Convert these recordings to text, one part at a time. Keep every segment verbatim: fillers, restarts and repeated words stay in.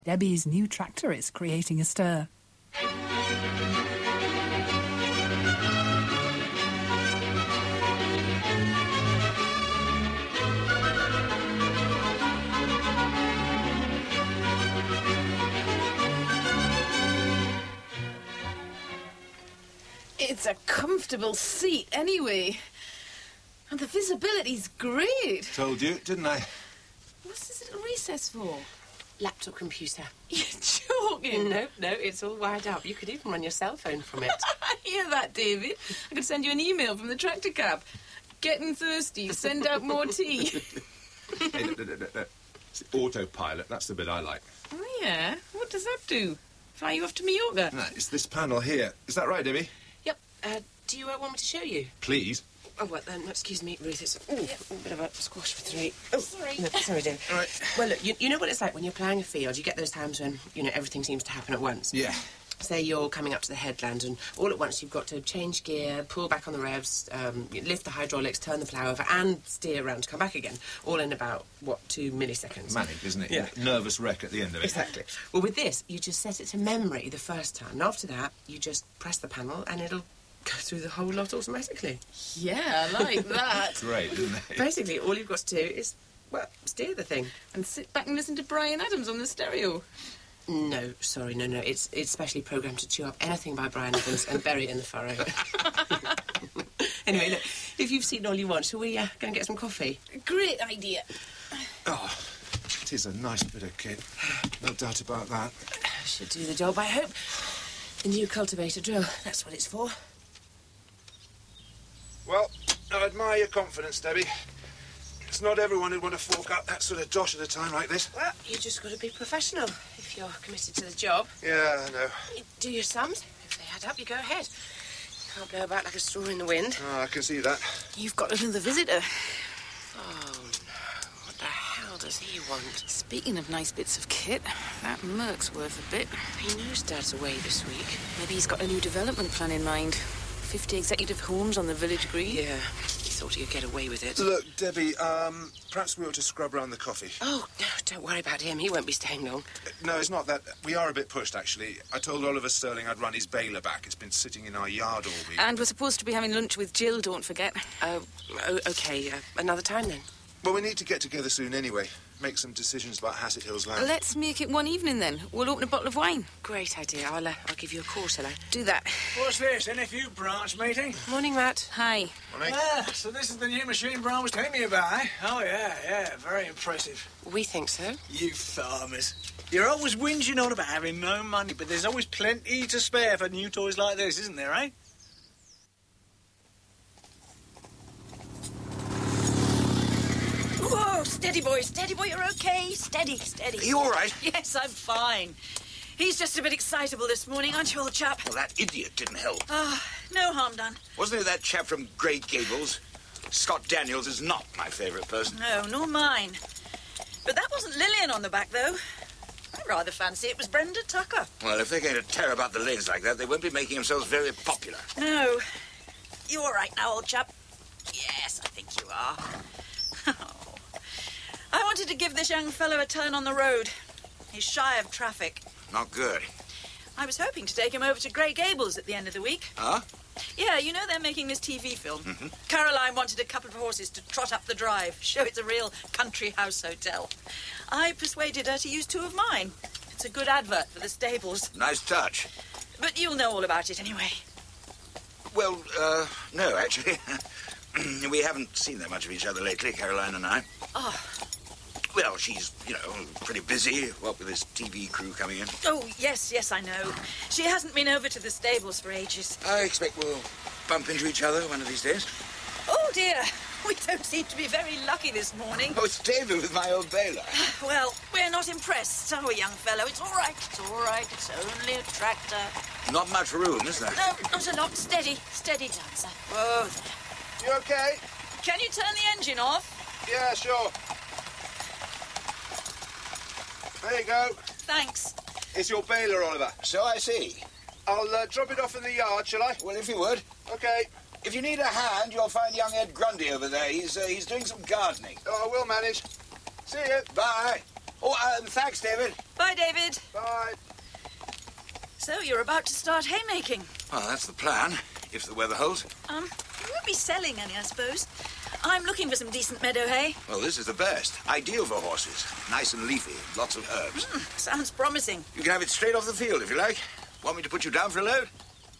Debbie's new tractor is creating a stir. It's a comfortable seat anyway. And the visibility's great. Told you, didn't I? What's this little recess for? Laptop computer. You're joking. No, no, it's all wired up. You could even run your cell phone from it. I hear that, David. I could send you an email from the tractor cab. Getting thirsty, send out more tea. Hey, no, no, no, no. It's the autopilot, that's the bit I like. Oh, yeah? What does that do? Fly you off to Mallorca? No, it's this panel here. Is that right, Debbie? Yep. Uh, do you uh, want me to show you? Please. Oh, well, then, excuse me, Ruth, it's ooh, yep. a bit of a squash for three. Oh, sorry. No, sorry, David. All right. Well, look, you, you know what it's like when you're ploughing a field. You get those times when, you know, everything seems to happen at once. Yeah. Say you're coming up to the headland and all at once you've got to change gear, pull back on the revs, um, lift the hydraulics, turn the plough over and steer around to come back again, all in about, what, two milliseconds. Manic, isn't it? Yeah. Nervous wreck at the end of it. Exactly. Well, with this, you just set it to memory the first time. And after that, you just press the panel and it'll go through the whole lot automatically. Yeah, I like that. Great, isn't it? Basically, all you've got to do is, well, steer the thing. And sit back and listen to Bryan Adams on the stereo. No, sorry, no, no. It's it's specially programmed to chew up anything by Bryan Adams and bury it in the furrow. Anyway, look, if you've seen all you want, shall we uh, go and get some coffee? Great idea. Oh, it is a nice bit of kit. No doubt about that. Should do the job, I hope. The new cultivator drill, that's what it's for. Well, I admire your confidence, Debbie. It's not everyone who'd want to fork up that sort of dosh at a time like this. Well, you just got to be professional if you're committed to the job. Yeah, I know. You do your sums. If they add up, you go ahead. Can't blow about like a straw in the wind. Oh, I can see that. You've got another visitor. Oh, no. What the hell does he want? Speaking of nice bits of kit, that Merc's worth a bit. He knows Dad's away this week. Maybe he's got a new development plan in mind. Fifty executive homes on the village green. Yeah, he thought he'd get away with it. Look, Debbie, um, perhaps we ought to scrub around the coffee. Oh, no, don't worry about him. He won't be staying long. Uh, no, it's not that. We are a bit pushed, actually. I told Oliver Sterling I'd run his baler back. It's been sitting in our yard all week. And we're supposed to be having lunch with Jill, don't forget. Oh, oh okay. Uh, another time, then. Well, we need to get together soon anyway. Make some decisions about Hassett Hills land. Let's make it one evening, then. We'll open a bottle of wine. Great idea. I'll, uh, I'll give you a call, shall I? Do that. What's this, N F U branch meeting? Morning, Matt. Hi. Morning. Ah, so this is the new machine Brian was telling me about, eh? Oh, yeah, yeah, very impressive. We think so. You farmers. You're always whinging on about having no money, but there's always plenty to spare for new toys like this, isn't there, eh? Whoa, steady, boy, steady, boy, you're okay. Steady, steady. Are you all right? Yes, I'm fine. He's just a bit excitable this morning, aren't you, old chap? Well, that idiot didn't help. Ah, no harm done. Wasn't it that chap from Grey Gables? Scott Daniels is not my favourite person. No, nor mine. But that wasn't Lillian on the back, though. I rather fancy it was Brenda Tucker. Well, if they're going to tear about the lanes like that, they won't be making themselves very popular. No. You all right now, old chap? Yes, I think you are. Oh. I wanted to give this young fellow a turn on the road. He's shy of traffic. Not good. I was hoping to take him over to Grey Gables at the end of the week. Huh? Yeah, you know they're making this T V film. Mm-hmm. Caroline wanted a couple of horses to trot up the drive, show it's a real country house hotel. I persuaded her to use two of mine. It's a good advert for the stables. Nice touch. But you'll know all about it anyway. Well, uh, no, actually. We haven't seen that much of each other lately, Caroline and I. Oh. Well, she's, you know, pretty busy, what with this T V crew coming in. Oh, yes, yes, I know. She hasn't been over to the stables for ages. I expect we'll bump into each other one of these days. Oh, dear. We don't seem to be very lucky this morning. Oh, it's David with my old baler. Well, we're not impressed, are we, young fellow? It's all right. It's all right. It's only a tractor. Not much room, is there? No, not a lot. Steady. Steady, Dancer. Oh, there. You okay? Can you turn the engine off? Yeah, sure. There you go. Thanks. It's your baler, Oliver. So I see. I'll uh, drop it off in the yard, shall I? Well, if you would. Okay. If you need a hand, you'll find young Ed Grundy over there. He's uh, he's doing some gardening. Oh, I will manage. See you. Bye. Oh, uh, thanks, David. Bye, David. Bye. So, you're about to start haymaking. Well, that's the plan, if the weather holds. Um, you won't be selling any, I suppose. I'm looking for some decent meadow hay. Well, this is the best. Ideal for horses. Nice and leafy, lots of herbs. Mm, sounds promising. You can have it straight off the field, if you like. Want me to put you down for a load?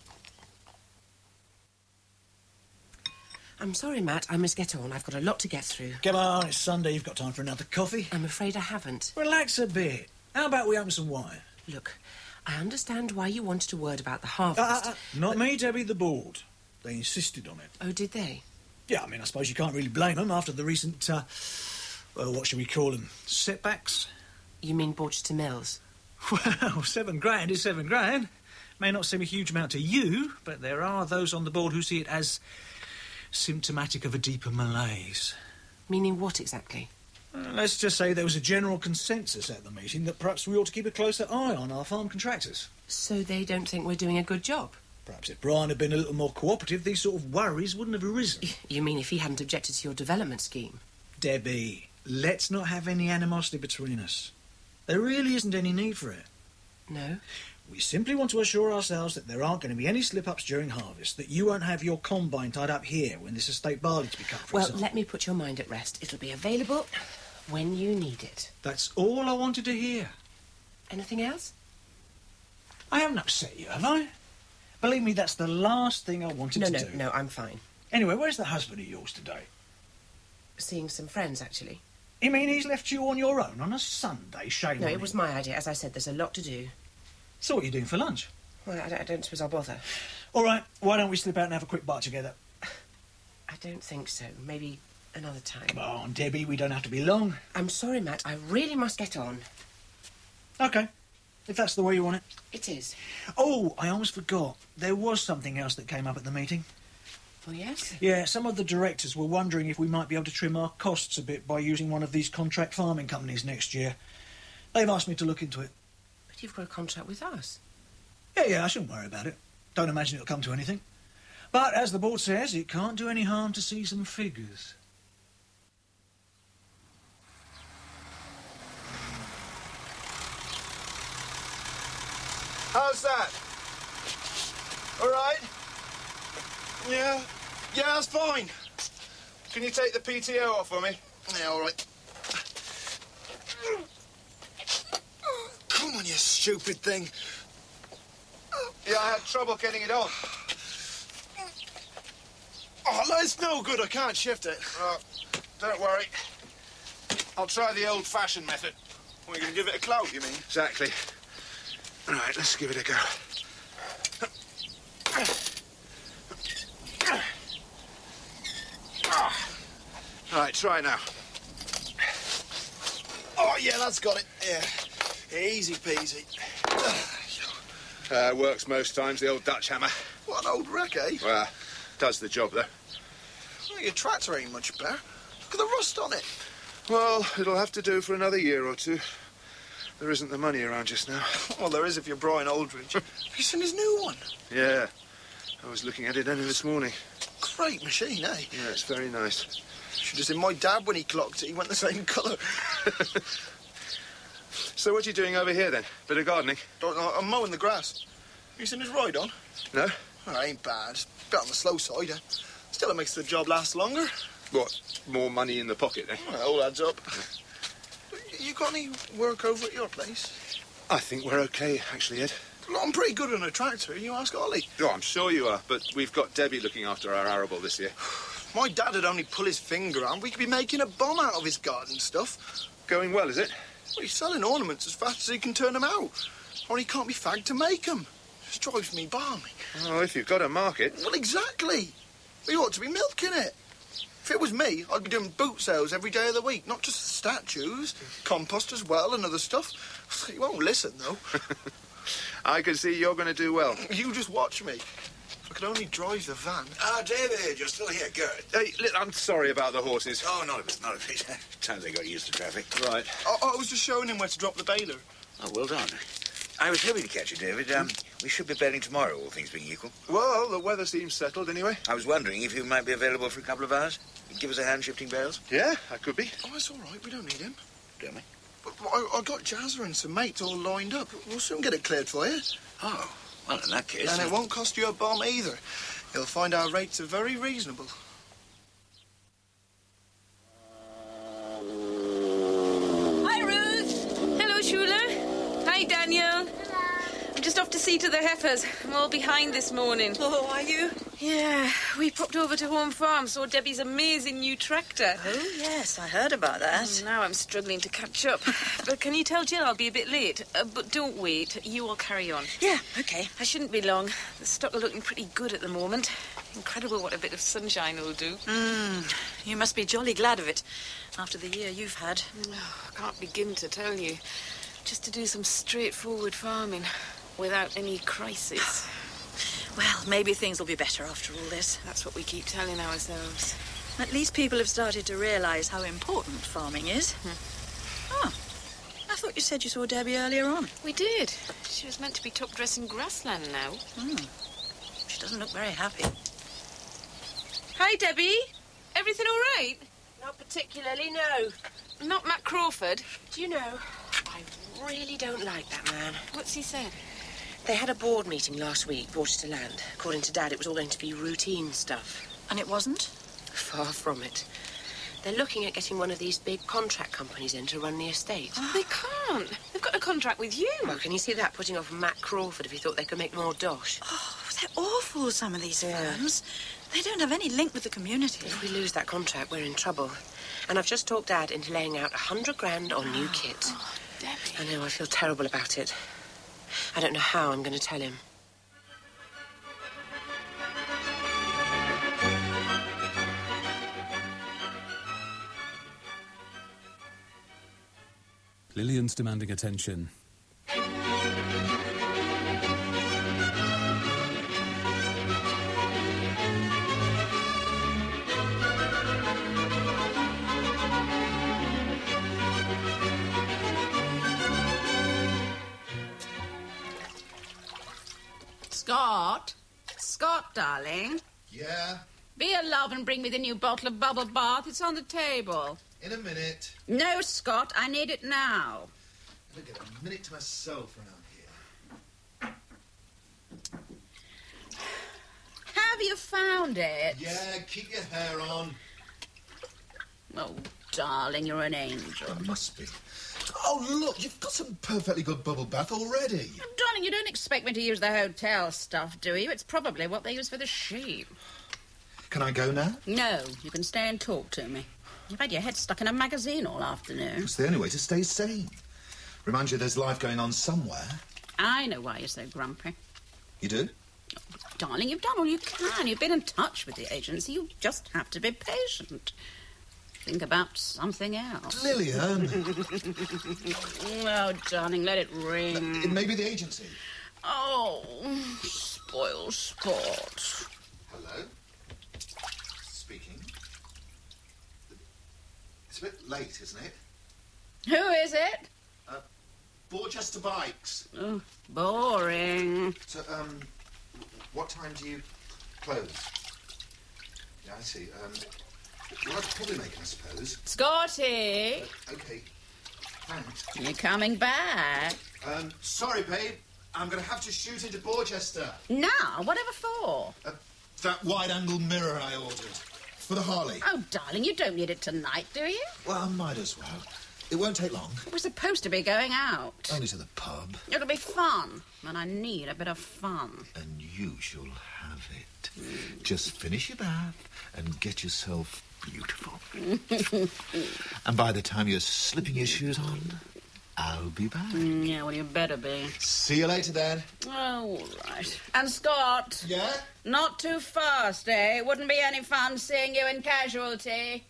I'm sorry, Matt. I must get on. I've got a lot to get through. Come on, it's Sunday. You've got time for another coffee. I'm afraid I haven't. Relax a bit. How about we open some wine? Look, I understand why you wanted a word about the harvest. Uh, uh, uh, not me, Debbie, the board. They insisted on it. Oh, did they? Yeah, I mean, I suppose you can't really blame them after the recent, uh, well, what should we call them? Setbacks? You mean Borchester Mills? Well, seven grand is seven grand. May not seem a huge amount to you, but there are those on the board who see it as symptomatic of a deeper malaise. Meaning what exactly? Uh, let's just say there was a general consensus at the meeting that perhaps we ought to keep a closer eye on our farm contractors. So they don't think we're doing a good job? Perhaps if Brian had been a little more cooperative, these sort of worries wouldn't have arisen. You mean if he hadn't objected to your development scheme? Debbie, let's not have any animosity between us. There really isn't any need for it. No? We simply want to assure ourselves that there aren't going to be any slip-ups during harvest, that you won't have your combine tied up here when this estate barley to be cut, for Well, example. let me put your mind at rest. It'll be available when you need it. That's all I wanted to hear. Anything else? I haven't upset you, have I? Believe me, that's the last thing I wanted No, to no, do. no, I'm fine. Anyway, where's the husband of yours today? Seeing some friends, actually. You mean he's left you on your own on a Sunday? Shame No, on it him. was my idea. As I said, there's a lot to do. So what are you doing for lunch? Well, I don't, I don't suppose I'll bother. All right, why don't we slip out and have a quick bite together? I don't think so. Maybe another time. Come on, Debbie, we don't have to be long. I'm sorry, Matt. I really must get on. OK, if that's the way you want it. It is. Oh, I almost forgot. There was something else that came up at the meeting. Oh, yes? Yeah, some of the directors were wondering if we might be able to trim our costs a bit by using one of these contract farming companies next year. They've asked me to look into it. But you've got a contract with us. Yeah, yeah, I shouldn't worry about it. Don't imagine it'll come to anything. But as the board says, it can't do any harm to see some figures. How's that? All right? Yeah? Yeah, that's fine. Can you take the P T O off for me? Yeah, all right. Come on, you stupid thing. Yeah, I had trouble getting it on. Oh, it's no good. I can't shift it. Uh, don't worry. I'll try the old-fashioned method. Well, you're going to give it a clout, you mean? Exactly. All right, let's give it a go. All right, try now. Oh, yeah, that's got it. Yeah. Easy peasy. Uh, works most times, the old Dutch hammer. What an old wreck, eh? Well, does the job, though. Well, your tractor ain't much better. Look at the rust on it. Well, it'll have to do for another year or two. There isn't the money around just now. Well, there is if you're Brian Aldridge. Have you seen his new one? Yeah. I was looking at it only this morning. Great machine, eh? Yeah, it's very nice. Should have seen my dad when he clocked it. He went the same colour. So what are you doing over here, then? Bit of gardening? Don't know, I'm mowing the grass. Have you seen his ride on? No? Oh, ain't bad. It's a bit on the slow side. Eh? Still, it makes the job last longer. What, more money in the pocket, then? Well, it all adds up. You got any work over at your place? I think we're okay, actually, Ed. Well, I'm pretty good on a tractor. You ask Ollie. Oh, I'm sure you are, but we've got Debbie looking after our arable this year. My dad would only pull his finger out. We could be making a bomb out of his garden stuff. Going well, is it? Well, he's selling ornaments as fast as he can turn them out. Or he can't be fagged to make them. Just drives me balmy. Oh, if you've got a market. Well, exactly. We ought to be milking it. If it was me, I'd be doing boot sales every day of the week, not just statues, compost as well and other stuff. You won't listen, though. I can see you're going to do well. You just watch me. If I could only drive the van. Ah, David, you're still here. Good. Hey, li- I'm sorry about the horses. Oh, not a bit, not a bit. Times they got used to traffic. Right. I, I was just showing him where to drop the baler. Oh, well done. I was hoping to catch you, David. Um, we should be baling tomorrow, all things being equal. Well, the weather seems settled anyway. I was wondering if you might be available for a couple of hours. Give us a hand shifting bales. Yeah, I could be. Oh, that's all right. We don't need him. Don't we? But I, I got Jazza and some mates all lined up. We'll soon get it cleared for you. Oh, well, in that case... And it won't cost you a bomb either. You'll find our rates are very reasonable. Hi, Ruth. Hello, Shula. Hi, Daniel. I'm just off to see to the heifers. I'm all behind this morning. Oh, are you? Yeah, we popped over to Home Farm, saw Debbie's amazing new tractor. Oh, yes, I heard about that. Now I'm struggling to catch up. But can you tell Jill I'll be a bit late? Uh, but don't wait. You all carry on. Yeah, OK. I shouldn't be long. The stock are looking pretty good at the moment. Incredible what a bit of sunshine will do. Mm, you must be jolly glad of it, after the year you've had. Oh, I can't begin to tell you. Just to do some straightforward farming, without any crisis. Well, maybe things will be better after all this. That's what we keep telling ourselves. At least people have started to realise how important farming is. Hmm. Oh, I thought you said you saw Debbie earlier on. We did. She was meant to be top dressing grassland now. Hmm. She doesn't look very happy. Hi, Debbie. Everything all right? Not particularly, no. Not Matt Crawford. Do you know, I really don't like that man. What's he said? They had a board meeting last week, brought it to land. According to Dad, it was all going to be routine stuff. And it wasn't? Far from it. They're looking at getting one of these big contract companies in to run the estate. Oh, they can't. They've got a contract with you. Well, can you see that putting off Matt Crawford if he thought they could make more dosh? Oh, they're awful, some of these Yeah. firms. They don't have any link with the community. If we lose that contract, we're in trouble. And I've just talked Dad into laying out a hundred grand on new kit. Oh, Debbie. I know, I feel terrible about it. I don't know how I'm going to tell him. Lillian's demanding attention. Scott? Scott, darling. Yeah, Be a love and bring me the new bottle of bubble bath. It's on the table. in a minute. No, Scott, I need it now. I don't get a minute to myself around here. Have you found it? Yeah, keep your hair on. Oh, darling, you're an angel. It must be. Oh, look, you've got some perfectly good bubble bath already. Darling, you don't expect me to use the hotel stuff, do you? It's probably what they use for the sheep. Can I go now? No, you can stay and talk to me. You've had your head stuck in a magazine all afternoon. It's the only way to stay sane. Reminds you there's life going on somewhere. I know why you're so grumpy. You do? Darling, you've done all you can. You've been in touch with the agency. You just have to be patient. Think about something else. Lillian. Oh, darling, let it ring. It may be the agency. Oh, spoil sport. Hello? Speaking. It's a bit late, isn't it? Who is it? Uh, Borchester Bikes. Oh, boring. So, um, what time do you close? Yeah, I see. Um, well, I'd probably make it, I suppose. Scotty, Uh, okay. Thanks. you're coming back. Um, sorry, babe. I'm going to have to shoot into Borchester. Now, whatever for? Uh, that wide-angle mirror I ordered. For the Harley. Oh, darling, you don't need it tonight, do you? Well, I might as well. It won't take long. We're supposed to be going out. Only to the pub. It'll be fun, and I need a bit of fun. And you shall have it. Just finish your bath and get yourself beautiful. And by the time you're slipping your shoes on, I'll be back. Mm, yeah, well, you better be. See you later, then. Oh, all right. And Scott, Yeah? not too fast, eh? Wouldn't be any fun seeing you in casualty.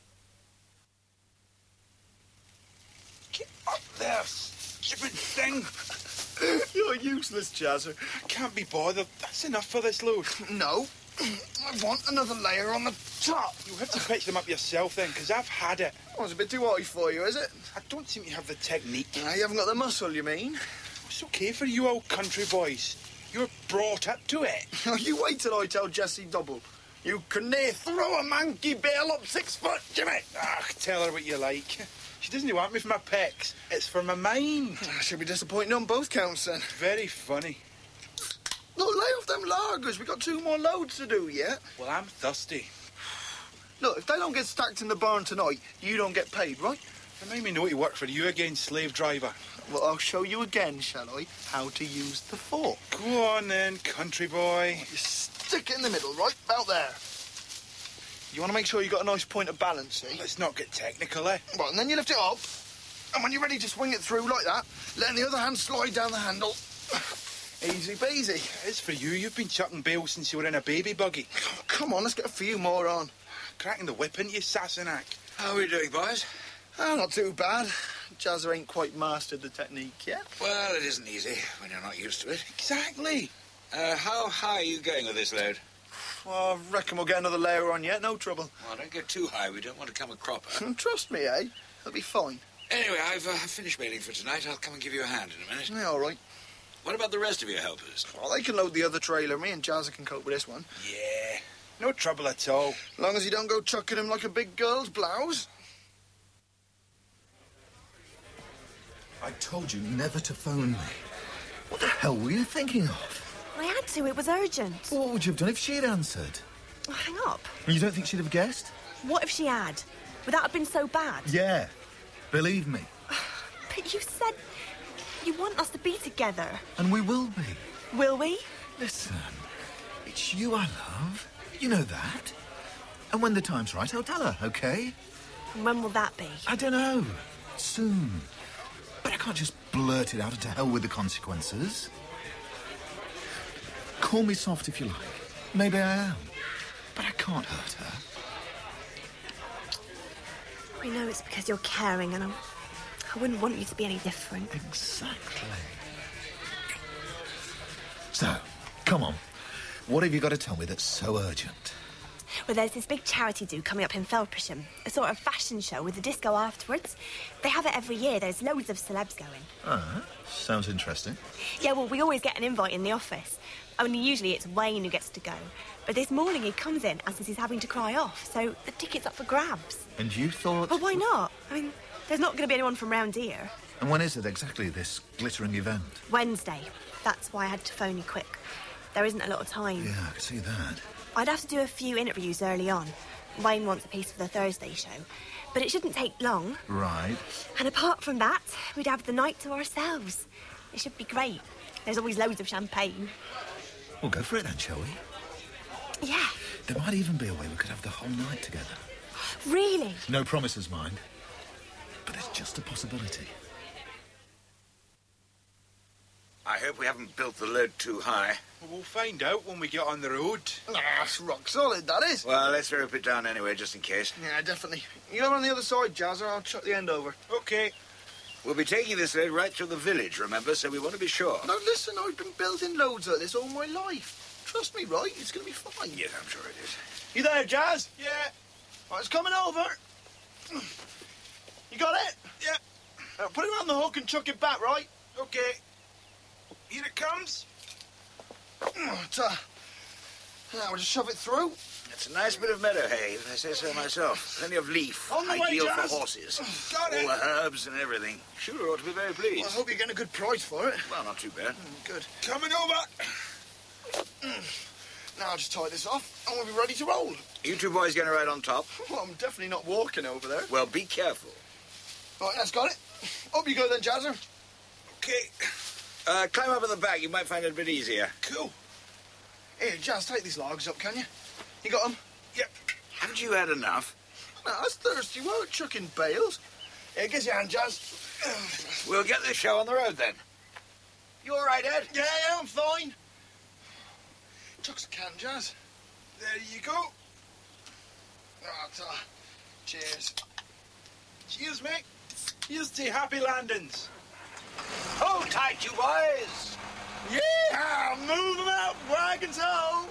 Get up there, stupid thing. You're useless, Jazzer. Can't be bothered. That's enough for this load. No. I want another layer on the top. You have to pitch them up yourself then, because I've had it. Oh, it's a bit too high for you, is it? I don't seem to have the technique. Ah, you haven't got the muscle, you mean? It's okay for you old country boys. You're brought up to it. You wait till I tell Jessie Double. You can near throw a monkey bale up six foot, Jimmy. Ah, tell her what you like. She doesn't want me for my pecs. It's for my mind. I should be disappointing on both counts, then. Very funny. Look, lay off them lagers. We got two more loads to do yet. Well, I'm thirsty. Look, if they don't get stacked in the barn tonight, you don't get paid, right? Remind me not to work for you again, slave driver. Well, I'll show you again, shall I, how to use the fork. Go on then, country boy. You stick it in the middle, right about there. You want to make sure you got a nice point of balance, see? Let's not get technical, eh? Well, and then you lift it up, and when you're ready to swing it through like that, letting the other hand slide down the handle. Easy peasy. It's for you. You've been chucking bales since you were in a baby buggy. Oh, come on, let's get a few more on. Cracking the whip into you, Sassenach. How are we doing, boys? Oh, not too bad. Jazzer ain't quite mastered the technique yet. Well, it isn't easy when you're not used to it. Exactly. Uh, how high are you going with this load? Well, I reckon we'll get another layer on yet, no trouble. Well, don't get too high. We don't want to come a cropper. Trust me, eh? It'll be fine. Anyway, I've uh, finished bailing for tonight. I'll come and give you a hand in a minute. Yeah, all right. What about the rest of your helpers? Well, they can load the other trailer. Me and Jazzer can cope with this one. Yeah, no trouble at all. As long as you don't go chucking him like a big girl's blouse. I told you never to phone me. What the hell were you thinking of? I had to. It was urgent. Well, what would you have done if she'd answered? Oh, hang up. You don't think she'd have guessed? What if she had? Would that have been so bad? Yeah. Believe me. But you said you want us to be together. And we will be. Will we? Listen, it's you I love. You know that. And when the time's right, I'll tell her, OK? And when will that be? I don't know. Soon. But I can't just blurt it out and to hell with the consequences. Call me soft if you like. Maybe I am. But I can't hurt her. I know it's because you're caring and I'm, I wouldn't want you to be any different. Exactly. So, come on. What have you got to tell me that's so urgent? Well, there's this big charity do coming up in Feldpersham, a sort of fashion show with a disco afterwards. They have it every year. There's loads of celebs going. Ah, sounds interesting. Yeah, well, we always get an invite in the office. Only usually it's Wayne who gets to go. But this morning he comes in and says he's having to cry off, so the ticket's up for grabs. And you thought... Well, why not? I mean, there's not going to be anyone from round here. And when is it exactly, this glittering event? Wednesday. That's why I had to phone you quick. There isn't a lot of time. Yeah, I can see that. I'd have to do a few interviews early on. Wayne wants a piece for the Thursday show. But it shouldn't take long. Right. And apart from that, we'd have the night to ourselves. It should be great. There's always loads of champagne. We'll go for it then, shall we? Yeah. There might even be a way we could have the whole night together. Really? No promises, mind. But it's just a possibility. I hope we haven't built the load too high. Well, we'll find out when we get on the road. Ah, it's rock solid, that is. Well, let's rope it down anyway, just in case. Yeah, definitely. You go on the other side, Jazzer. I'll chuck the end over. OK. We'll be taking this load right through the village, remember, so we want to be sure. Now, listen, I've been building loads like this all my life. Trust me, right? It's going to be fine. Yes, I'm sure it is. You there, Jazz? Yeah. Right, it's coming over. You got it? Yeah. Uh, put it on the hook and chuck it back, right? OK. Here it comes. It's, uh, now we'll just shove it through. It's a nice bit of meadow hay, if I say so myself. Plenty of leaf. On the way, ideal Jazz. for horses. Got it. All the herbs and everything. Shooter ought to be very pleased. Well, I hope you get a good price for it. Well, not too bad. Mm, good. Coming over. Mm. Now I'll just tie this off and we'll be ready to roll. You two boys going to ride on top? Well, I'm definitely not walking over there. Well, be careful. Right, that's got it. Up you go then, Jazzer. OK. Uh, climb up at the back. You might find it a bit easier. Cool. Here, Jazz, take these logs up, can you? You got them? Yep. Haven't you had enough? No, that's thirsty work, chucking bales. Here, give us your hand, Jazz. We'll get this show on the road, then. You all right, Ed? Yeah, yeah, I'm fine. Chuck's a can, Jazz. There you go. Oh, ta. Cheers. Cheers, mate. Here's to happy landings. Hold tight, you boys. Yeah, move them out, wagons ho.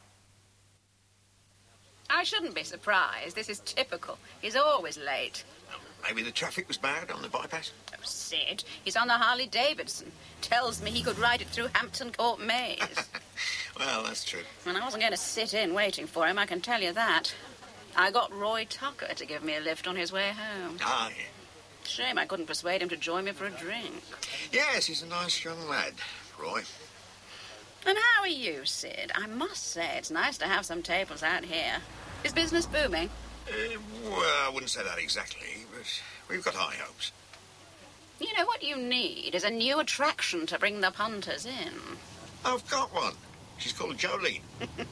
I shouldn't be surprised. This is typical. He's always late. Maybe the traffic was bad on the bypass. Oh, Sid, he's on the Harley Davidson. Tells me he could ride it through Hampton Court Maze. Well, that's true. And I wasn't going to sit in waiting for him, I can tell you that. I got Roy Tucker to give me a lift on his way home. Ah, yeah. Shame I couldn't persuade him to join me for a drink. Yes, he's a nice young lad, Roy. And how are you, Sid? I must say, it's nice to have some tables out here. Is business booming? Uh, well, I wouldn't say that exactly, but we've got high hopes. You know, what you need is a new attraction to bring the punters in. I've got one. She's called Jolene.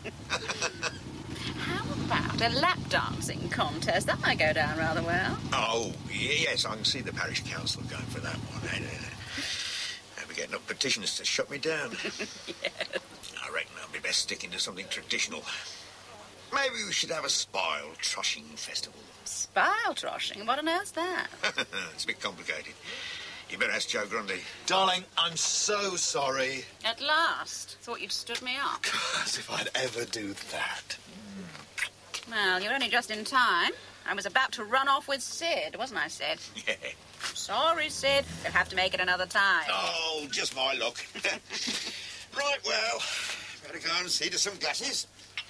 How about a lap dancing contest? That might go down rather well. Oh, yes, I can see the parish council going for that one. They'll be getting up petitions to shut me down. Yes. I reckon I'll be best sticking to something traditional. Maybe we should have a spile troshing festival. Spile troshing? What on earth's that? It's a bit complicated. You better ask Joe Grundy. Darling, I'm so sorry. At last. Thought you'd stood me up. As if I'd ever do that. Well, you're only just in time. I was about to run off with Sid, wasn't I, Sid? Yeah. Sorry, Sid. You'll have to make it another time. Oh, just my luck. Right, well, better go and see to some glasses.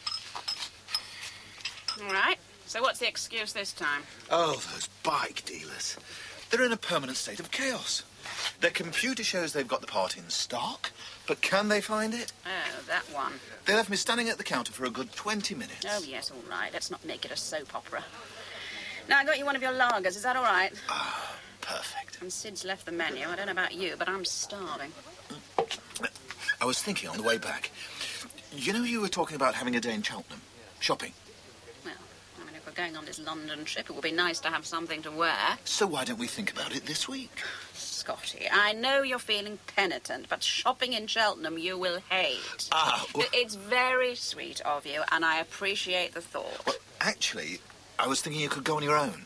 All right. So what's the excuse this time? Oh, those bike dealers. They're in a permanent state of chaos. Their computer shows they've got the part in stock, but can they find it? Oh, that one. They left me standing at the counter for a good twenty minutes. Oh, yes, all right. Let's not make it a soap opera. Now, I got you one of your lagers. Is that all right? Ah, perfect. And Sid's left the menu. I don't know about you, but I'm starving. I was thinking on the way back. You know, you were talking about having a day in Cheltenham, shopping. Well, I mean, if we're going on this London trip, it would be nice to have something to wear. So why don't we think about it this week? Scotty, I know you're feeling penitent, but shopping in Cheltenham you will hate. Ah, well, It's very sweet of you, and I appreciate the thought. well, actually, I was thinking you could go on your own.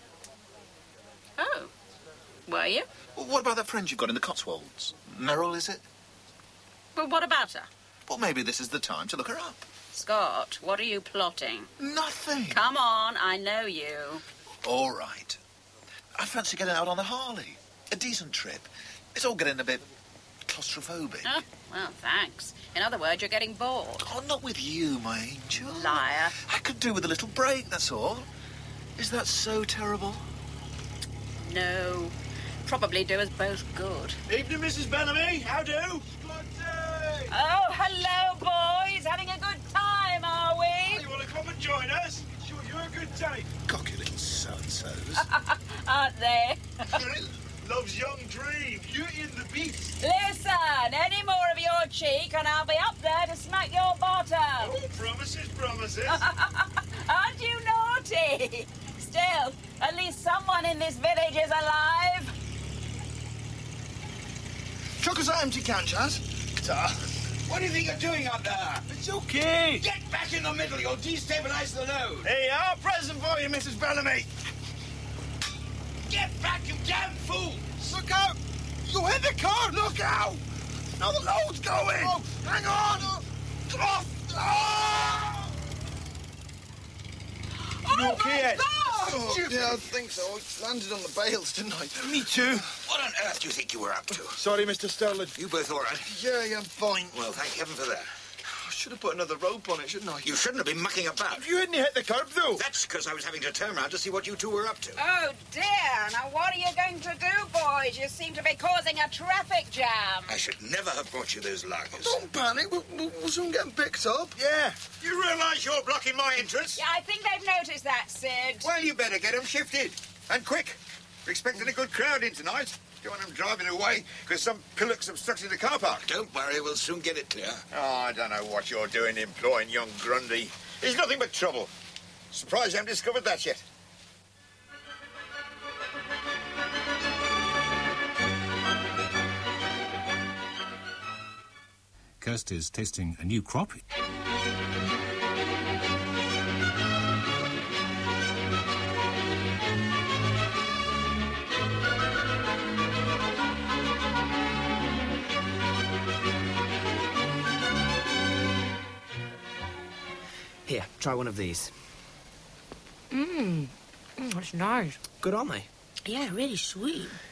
Oh, were you? Well, what about that friend you've got in the Cotswolds? Merrill, is it? Well, what about her? Well, maybe this is the time to look her up. Scott, what are you plotting? Nothing. Come on, I know you. All right. I fancy getting out on the Harley. A decent trip. It's all getting a bit claustrophobic. Oh, well, thanks. In other words, you're getting bored. Oh, not with you, my angel. Liar. I could do with a little break, that's all. Is that so terrible? No. Probably do us both good. Evening, Missus Bellamy. How do? Oh, hello, boys. Having a good time, are we? You want to come and join us? Sure, you're a good time. Cocky little so-and-sos. Aren't they? Loves young dream. Beauty and the Beast. Listen, any more of your cheek and I'll be up there to smack your bottom. Oh, promises, promises. Aren't you naughty? Still, at least someone in this village is alive. Chuck us that empty can, Chaz. Ta. What do you think you're doing up there? It's okay. Get back in the middle. You'll destabilise the load. Here you are, present for you, Missus Bellamy. Get back, you damn fool! Look out! You hit the car! Look out! Now the load's going! Oh, hang on! Come off! Oh! You okay, Ed? Oh, yeah, I think so. I landed on the bales, didn't I? Me too. What on earth do you think you were up to? Sorry, Mister Sterling. You both all right? Yeah, yeah, I'm fine. Well, thank heaven for that. I should have put another rope on it, shouldn't I? You shouldn't have been mucking about. You hadn't hit the curb, though. That's because I was having to turn round to see what you two were up to. Oh, dear. Now, what are you going to do, boys? You seem to be causing a traffic jam. I should never have brought you those lagers. Don't panic. We'll, we'll, we'll soon get them picked up. Yeah. You realise you're blocking my entrance? Yeah, I think they've noticed that, Sid. Well, you better get them shifted. And quick. We're expecting a good crowd in tonight. Don't want them driving away because some pillock's obstructing the car park. Don't worry, we'll soon get it clear. Oh, I don't know what you're doing employing young Grundy. He's nothing but trouble. Surprised you haven't discovered that yet. Kirsty's tasting a new crop. Here, try one of these. Mmm, mm, that's nice. Good, aren't they? Yeah, really sweet.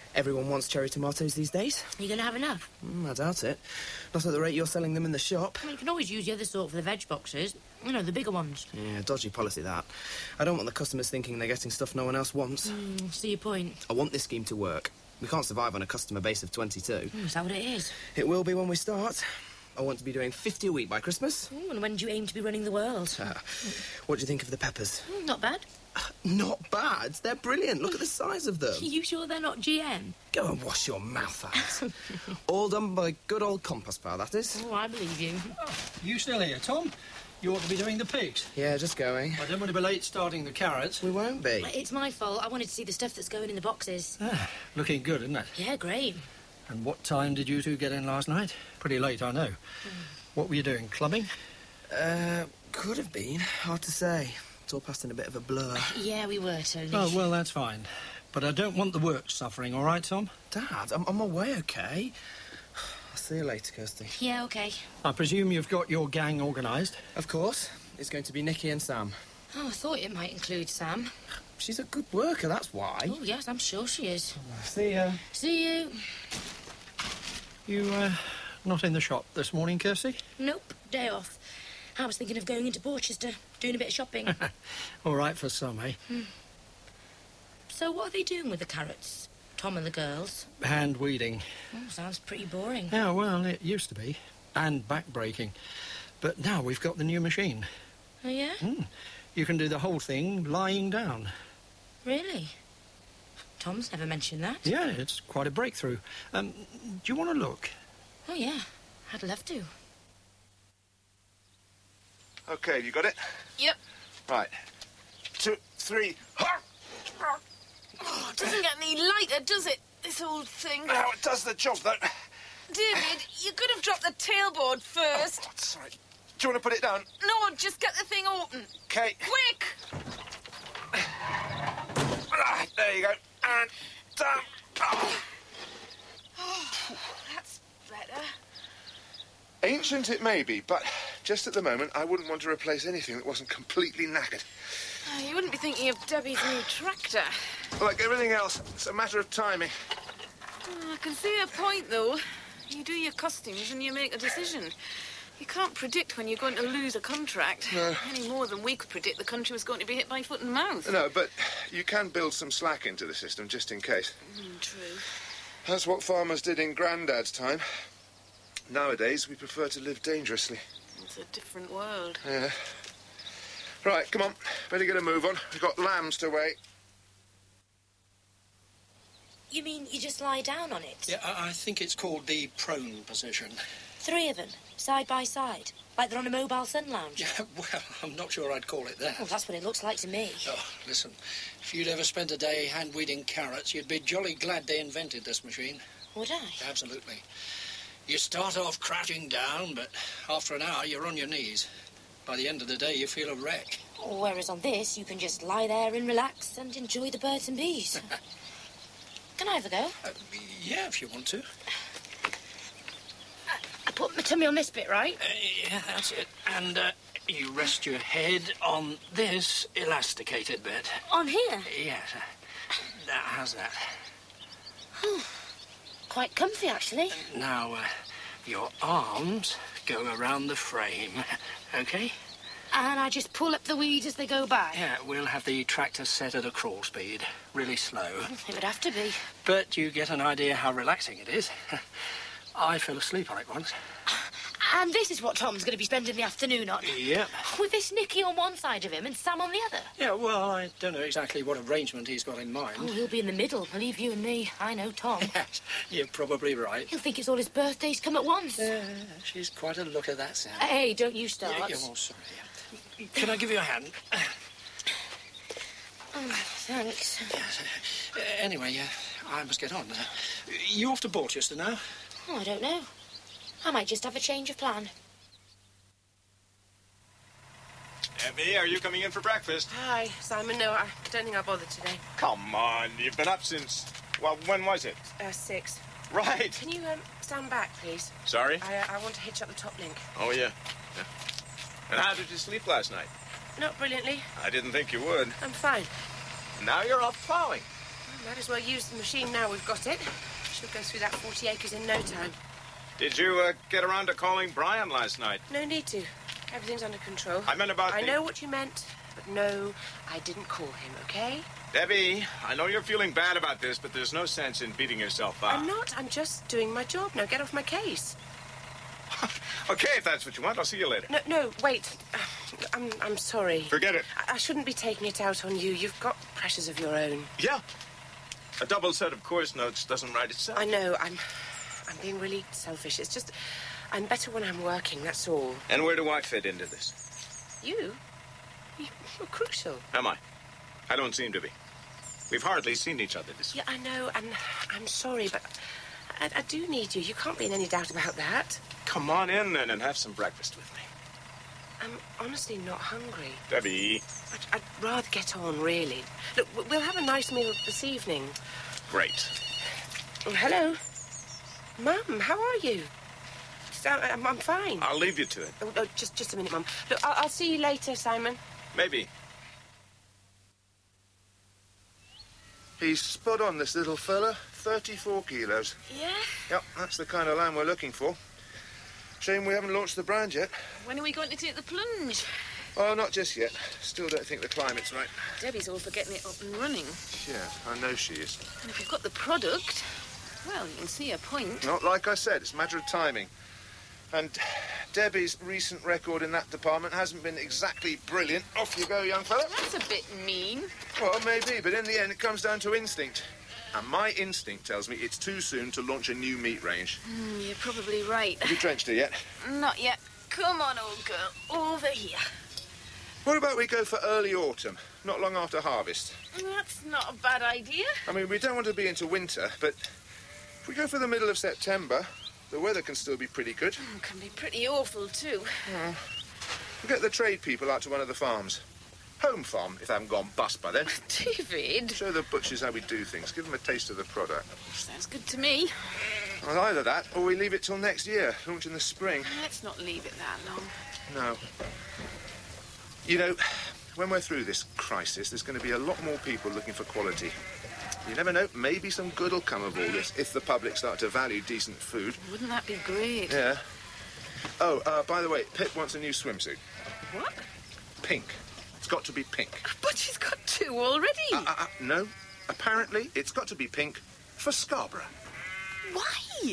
Everyone wants cherry tomatoes these days. You going to have enough? Mm, I doubt it. Not at the rate you're selling them in the shop. Well, you can always use the other sort for the veg boxes. You know, the bigger ones. Yeah, dodgy policy, that. I don't want the customers thinking they're getting stuff no one else wants. Mm, see your point. I want this scheme to work. We can't survive on a customer base of twenty-two. Mm, is that what it is? It will be when we start. I want to be doing fifty a week by Christmas. Ooh, and when do you aim to be running the world? Uh, what do you think of the peppers? Mm, not bad. Uh, not bad. They're brilliant. Look at the size of them. Are you sure they're not G M? Go and wash your mouth out. All done by good old compost pile, that is. Oh, I believe you. Oh, you still here, Tom? You ought to be doing the pigs. Yeah, just going. I don't want to be late starting the carrots. We won't be. It's my fault. I wanted to see the stuff that's going in the boxes. Ah, looking good, isn't it? Yeah, great. And what time did you two get in last night? Pretty late, I know. Mm. What were you doing, clubbing? Uh, could have been. Hard to say. It's all passed in a bit of a blur. Yeah, we were, Tony. Oh, well, that's fine. But I don't want the works suffering, all right, Tom? Dad, I'm on my way, OK? I'll see you later, Kirsty. Yeah, OK. I presume you've got your gang organised? Of course. It's going to be Nikki and Sam. Oh, I thought it might include Sam. She's a good worker, that's why. Oh, yes, I'm sure she is. See ya. See you. You, uh, not in the shop this morning, Kirsty? Nope, day off. I was thinking of going into Borchester, doing a bit of shopping. All right for some, eh? Hmm. So what are they doing with the carrots? Tom and the girls? Hand weeding. Oh, sounds pretty boring. Yeah, well, it used to be. And back-breaking. But now we've got the new machine. Oh, yeah? Mm. You can do the whole thing lying down. Really? Tom's never mentioned that. Yeah, it's quite a breakthrough. Um, do you want to look? Oh, yeah. I'd love to. OK, you got it? Yep. Right. Two, three... Oh, it doesn't get any lighter, does it, this old thing? Now it does the job, though. David, you could have dropped the tailboard first. Oh, sorry. Do you want to put it down? No, just get the thing open. OK. Quick! Right, there you go. And down. Oh. Oh, that's better. Ancient it may be, but just at the moment, I wouldn't want to replace anything that wasn't completely knackered. Oh, you wouldn't be thinking of Debbie's new tractor. Like everything else, it's a matter of timing. Oh, I can see your point, though. You do your costings and you make a decision. You can't predict when you're going to lose a contract. No. Any more than we could predict the country was going to be hit by foot and mouth. No, but you can build some slack into the system, just in case. Mm, true. That's what farmers did in Grandad's time. Nowadays, we prefer to live dangerously. It's a different world. Yeah. Right, come on. Better get a move on. We've got lambs to weigh. You mean you just lie down on it? Yeah, I, I think it's called the prone position. Three of them, side by side, like they're on a mobile sun lounge. Yeah, well, I'm not sure I'd call it that. Well, that's what it looks like to me. Oh, listen, if you'd ever spent a day hand-weeding carrots, you'd be jolly glad they invented this machine. Would I? Absolutely. You start off crouching down, but after an hour, you're on your knees. By the end of the day, you feel a wreck. Whereas on this, you can just lie there and relax and enjoy the birds and bees. Can I have a go? Uh, yeah, if you want to. I put my tummy on this bit, right? Uh, yeah, that's it. And uh, you rest your head on this elasticated bit. On here? Yes. Uh, now, how's that? Quite comfy, actually. Now, uh, your arms go around the frame, OK? And I just pull up the weeds as they go by? Yeah, we'll have the tractor set at a crawl speed, really slow. It would have to be. But you get an idea how relaxing it is. I fell asleep on it once. And this is what Tom's going to be spending the afternoon on? Yep. With this Nicky on one side of him and Sam on the other? Yeah, well, I don't know exactly what arrangement he's got in mind. Oh, he'll be in the middle. I'll leave you and me. I know Tom. Yes, you're probably right. He'll think it's all his birthdays come at once. Yeah, she's quite a looker, that Sam. Hey, don't you start. Yeah, yeah, oh, sorry. Can I give you a hand? Oh, thanks. Yes. Uh, anyway, uh, I must get on. Uh, you off to Borchester now? Oh, I don't know. I might just have a change of plan. Debbie, are you coming in for breakfast? Hi, Simon. No, I don't think I'll bother today. Come on, you've been up since... Well, when was it? Uh, six. Right. Can you um, stand back, please? Sorry? I, uh, I want to hitch up the top link. Oh, yeah. yeah. And how did you sleep last night? Not brilliantly. I didn't think you would. I'm fine. Now you're off plowing. Might as well use the machine now we've got it. Should go through that forty acres in no time. Did you uh, get around to calling Brian last night? No need to. Everything's under control. I meant about I the... know what you meant, but no, I didn't call him, okay? Debbie, I know you're feeling bad about this, but there's no sense in beating yourself up. I'm not. I'm just doing my job. Now get off my case. Okay, if that's what you want, I'll see you later. No, no, wait. Uh, I'm, I'm sorry. Forget it. I, I shouldn't be taking it out on you. You've got pressures of your own. Yeah. A double set of course notes doesn't write itself. I know. I'm, I'm being really selfish. It's just, I'm better when I'm working. That's all. And where do I fit into this? You? You're crucial. Am I? I don't seem to be. We've hardly seen each other this week. Yeah, I know, and I'm sorry, but I, I do need you. You can't be in any doubt about that. Come on in then and have some breakfast with me. I'm honestly not hungry. Debbie. I'd, I'd rather get on, really. Look, we'll have a nice meal this evening. Great. Oh, hello. Mum, how are you? I'm, I'm fine. I'll leave you to it. Oh, oh, just, just a minute, Mum. Look, I'll, I'll see you later, Simon. Maybe. He's spot on, this little fella. thirty-four kilos. Yeah? Yep, that's the kind of lamb we're looking for. Shame we haven't launched the brand yet. When are we going to take the plunge? Oh, not just yet. Still don't think the climate's right. Debbie's all for getting it up and running. Yeah, I know she is. And if you've got the product, well, you can see her point. Not like I said, it's a matter of timing. And Debbie's recent record in that department hasn't been exactly brilliant. Off you go, young fella. That's a bit mean. Well, maybe, but in the end it comes down to instinct. And my instinct tells me it's too soon to launch a new meat range. Mm, you're probably right. Have you drenched her yet? Not yet. Come on, old girl. Over here. What about we go for early autumn, not long after harvest? That's not a bad idea. I mean, we don't want to be into winter, but if we go for the middle of September, the weather can still be pretty good. Mm, can be pretty awful, too. Mm. We'll get the trade people out to one of the farms. Home farm, if they haven't gone bust by then. David. Show the butchers how we do things. Give them a taste of the product. Sounds good to me. Well, either that, or we leave it till next year, launch in the spring. Let's not leave it that long. No. You know, when we're through this crisis, there's going to be a lot more people looking for quality. You never know, maybe some good will come of all this if the public start to value decent food. Wouldn't that be great? Yeah. Oh, uh, by the way, Pip wants a new swimsuit. What? Pink. It's got to be pink. But she's got two already. Uh, uh, uh, no. Apparently, it's got to be pink for Scarborough. Why?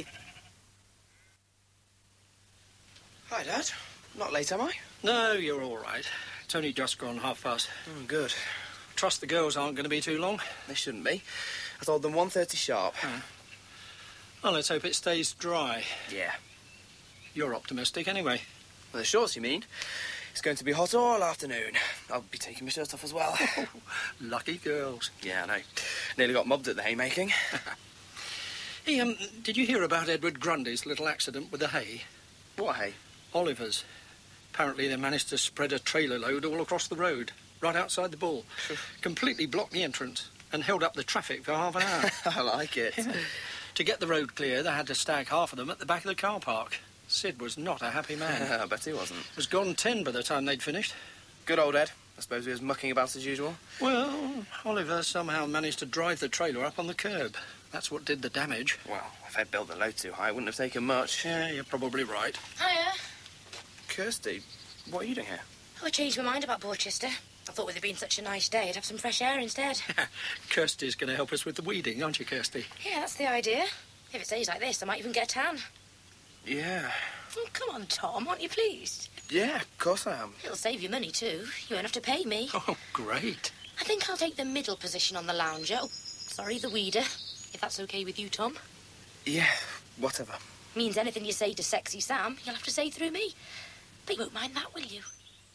Hi, Dad. Not late, am I? No, you're all right. It's only just gone half past. Oh, good. Trust the girls aren't going to be too long. They shouldn't be. I told them one thirty sharp. Hmm. Well, let's hope it stays dry. Yeah. You're optimistic anyway. Well, the shorts, you mean? It's going to be hot all afternoon. I'll be taking my shirt off as well. Lucky girls. Yeah, I know. Nearly got mobbed at the haymaking. Hey, um, did you hear about Edward Grundy's little accident with the hay? What hay? Oliver's. Apparently they managed to spread a trailer load all across the road, right outside the bull. Completely blocked the entrance and held up the traffic for half an hour. I like it. Yeah. To get the road clear, they had to stag half of them at the back of the car park. Sid was not a happy man. I bet he wasn't. It was gone ten by the time they'd finished. Good old Ed. I suppose he was mucking about as usual. Well, Oliver somehow managed to drive the trailer up on the curb. That's what did the damage. Well, if I'd built the load too high, it wouldn't have taken much. Yeah, you're probably right. Hiya. Kirsty, what are you doing here? Oh, I changed my mind about Borchester. I thought with it being such a nice day, I'd have some fresh air instead. Kirsty's going to help us with the weeding, aren't you, Kirsty? Yeah, that's the idea. If it stays like this, I might even get a tan. Yeah. Oh, come on, Tom. Aren't you pleased? Yeah, of course I am. It'll save you money, too. You won't have to pay me. Oh, great. I think I'll take the middle position on the lounger. Oh, sorry, the weeder. If that's okay with you, Tom. Yeah, whatever. Means anything you say to Sexy Sam, you'll have to say through me. But you won't mind that, will you?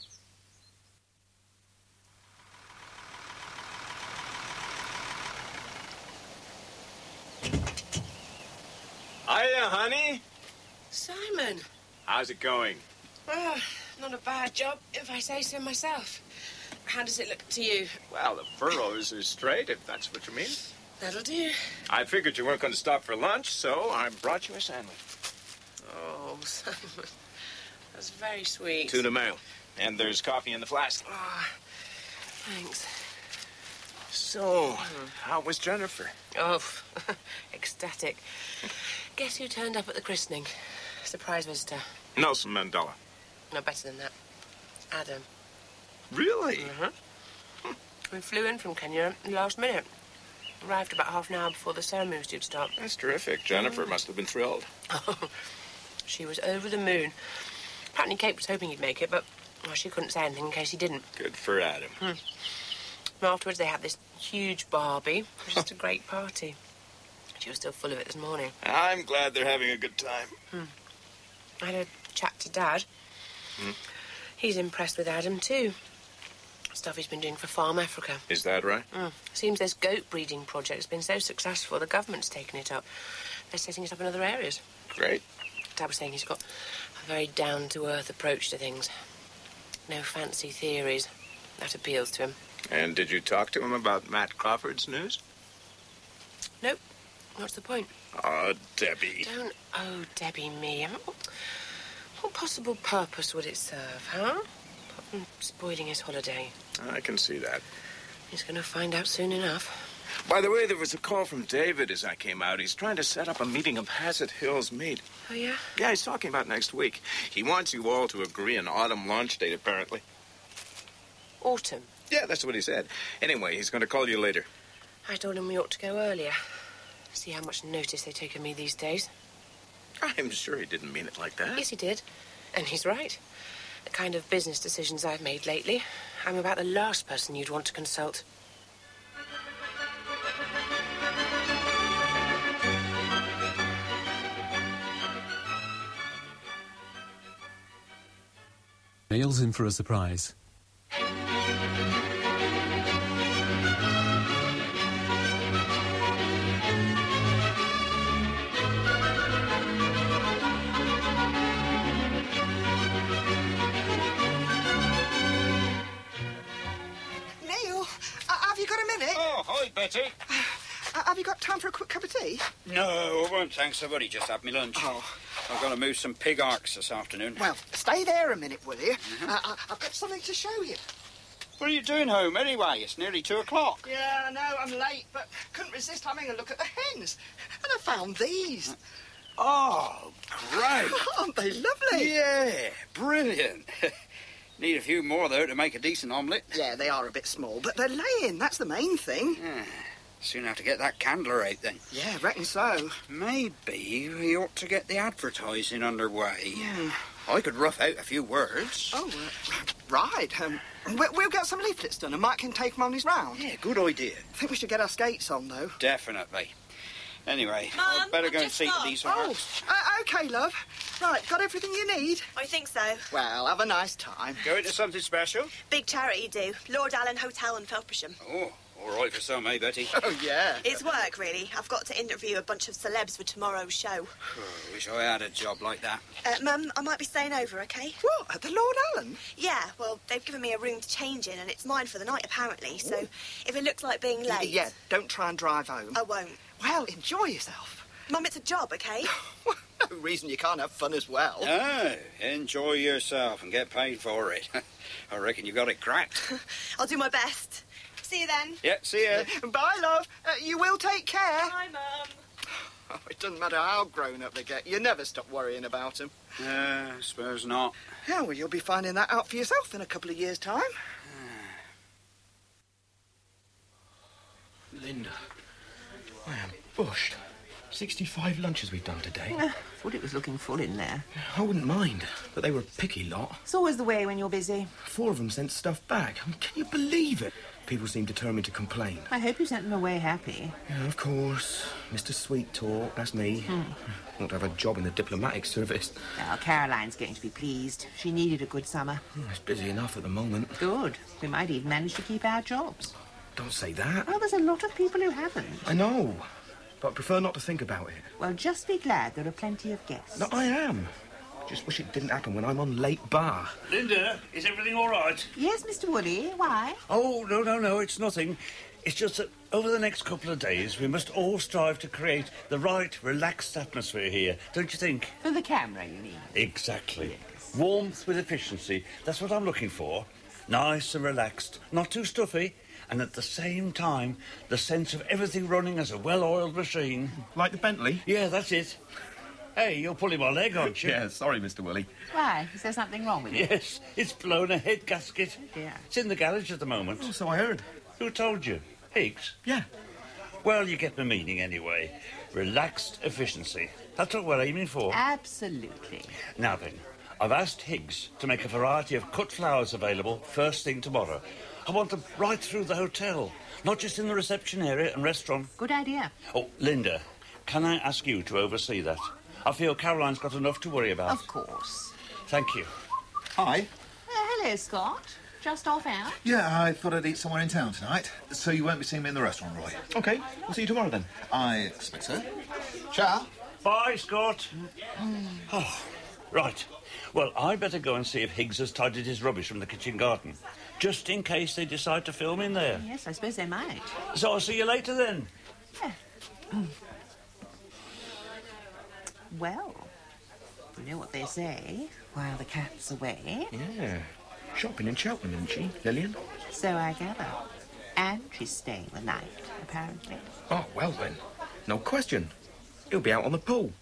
Hiya, honey. Simon. How's it going? Ah, not a bad job, if I say so myself. How does it look to you? Well, the furrows are straight, if that's what you mean. That'll do. I figured you weren't going to stop for lunch, so I brought you a sandwich. Oh, Simon. That's very sweet. Tuna mayo. And there's coffee in the flask. Ah, thanks. So, how was Jennifer? Oh, ecstatic. Guess who turned up at the christening? Surprise visitor. Nelson Mandela. No, better than that. Adam. Really? Mm-hmm. We flew in from Kenya last minute. Arrived about half an hour before the ceremony was due to start. That's terrific. Jennifer must have been thrilled. She was over the moon. Apparently Kate was hoping he'd make it, but well, she couldn't say anything in case he didn't. Good for Adam. Hmm. Afterwards, they had this huge barbie. It was just a great party. She was still full of it this morning. I'm glad they're having a good time. Hmm. I had a chat to Dad. Hmm? He's impressed with Adam, too. Stuff he's been doing for Farm Africa. Is that right? Mm. Seems this goat breeding project's been so successful, the government's taken it up. They're setting it up in other areas. Great. Dad was saying he's got a very down-to-earth approach to things. No fancy theories. That appeals to him. And did you talk to him about Matt Crawford's news? Nope. What's the point? Oh, Debbie. Don't oh, Debbie me. What, what possible purpose would it serve, huh? Apart from spoiling his holiday. I can see that. He's going to find out soon enough. By the way, there was a call from David as I came out. He's trying to set up a meeting of Hassett Hills Meat. Oh, yeah? Yeah, he's talking about next week. He wants you all to agree an autumn launch date, apparently. Autumn? Yeah, that's what he said. Anyway, he's going to call you later. I told him we ought to go earlier. See how much notice they take of me these days. I'm sure he didn't mean it like that. Yes, he did. And he's right. The kind of business decisions I've made lately, I'm about the last person you'd want to consult. Nails in for a surprise. Neil, uh, have you got a minute? Oh, hi, Betty. Uh, have you got time for a quick cup of tea? No, I won't, thanks. I've only just had my lunch. Oh. I've got to move some pig arcs this afternoon. Well, stay there a minute, will you? Mm-hmm. Uh, I- I've got something to show you. What are you doing home anyway? It's nearly two o'clock. Yeah, I know, I'm late, but couldn't resist having a look at the hens. And I found these. Oh, great. Aren't they lovely? Yeah, brilliant. Need a few more, though, to make a decent omelette. Yeah, they are a bit small, but they're laying. That's the main thing. Yeah. Soon have to get that candler out, then. Yeah, reckon so. Maybe we ought to get the advertising underway. Yeah. I could rough out a few words. Oh, uh, right. Um, we- we'll get some leaflets done and Mike can take them on his round. Yeah, good idea. I think we should get our skates on, though. Definitely. Anyway, Mum, I'd better I've go and just see to got- these Oh, arcs. uh, OK, love. Right, got everything you need? I think so. Well, have a nice time. Going to something special? Big charity do. Lord Allen Hotel in Felpersham. Oh, all right for some, eh, Betty? Oh, yeah. It's work, really. I've got to interview a bunch of celebs for tomorrow's show. Oh, wish I had a job like that. Uh, Mum, I might be staying over, OK? What, at the Lord Allen? Yeah, well, they've given me a room to change in, and it's mine for the night, apparently. So if it looks like being late... Yeah, don't try and drive home. I won't. Well, enjoy yourself. Mum, it's a job, OK? No reason you can't have fun as well. Oh, enjoy yourself and get paid for it. I reckon you got it cracked. I'll do my best. See you then. Yeah, see ya. Bye, love. Uh, you will take care. Bye, Mum. Oh, it doesn't matter how grown up they get. You never stop worrying about them. Uh, I suppose not. Yeah, well, you'll be finding that out for yourself in a couple of years' time. Linda, I am bushed. sixty-five lunches we've done today. Uh, thought it was looking full in there. I wouldn't mind, but they were a picky lot. It's always the way when you're busy. Four of them sent stuff back. I mean, can you believe it? People seem determined to complain. I hope you sent them away happy. Yeah, of course. Mister Sweet Talk, that's me. Hmm. Want to have a job in the diplomatic service. Now, Caroline's going to be pleased. She needed a good summer. Hmm, it's busy enough at the moment. Good. We might even manage to keep our jobs. Don't say that. Well, there's a lot of people who haven't. I know, but I prefer not to think about it. Well, just be glad there are plenty of guests. No, I am. Just wish it didn't happen when I'm on late bar. Linda, is everything all right? Yes, Mister Woody. Why? Oh, no, no, no, it's nothing. It's just that over the next couple of days, we must all strive to create the right, relaxed atmosphere here, don't you think? For the camera, you mean? Exactly. Warmth with efficiency. That's what I'm looking for. Nice and relaxed. Not too stuffy, and at the same time, the sense of everything running as a well-oiled machine. Like the Bentley? Yeah, that's it. Hey, you're pulling my leg, aren't you? Yeah, sorry, Mister Willie. Why? Is there something wrong with it? Yes, it's blown a head gasket. Yeah. It's in the garage at the moment. Oh, so I heard. Who told you? Higgs? Yeah. Well, you get the meaning anyway. Relaxed efficiency. That's what we're aiming for. Absolutely. Now then, I've asked Higgs to make a variety of cut flowers available first thing tomorrow. I want them right through the hotel, not just in the reception area and restaurant. Good idea. Oh, Linda, can I ask you to oversee that? I feel Caroline's got enough to worry about. Of course. Thank you. Hi. Uh, hello, Scott. Just off out? Yeah, I thought I'd eat somewhere in town tonight. So you won't be seeing me in the restaurant, Roy? OK, we'll see you tomorrow then. I expect so. Ciao. Bye, Scott. Oh, right. Well, I'd better go and see if Higgs has tidied his rubbish from the kitchen garden, just in case they decide to film in there. Yes, I suppose they might. So I'll see you later then. Yeah. Mm. Well, you know what they say, while the cat's away. Yeah. Shopping in Cheltenham, isn't she, Lillian? So I gather. And she's staying the night, apparently. Oh, well then. No question. He'll be out on the pool.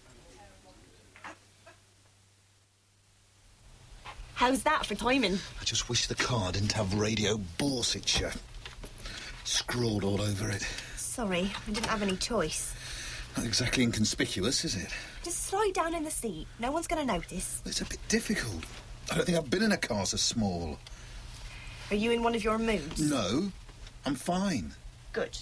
How's that for timing? I just wish the car didn't have Radio Borsetshire scrawled all over it. Sorry, I didn't have any choice. Not exactly inconspicuous, is it? Just slide down in the seat. No one's going to notice. It's a bit difficult. I don't think I've been in a car so small. Are you in one of your moods? No, I'm fine. Good.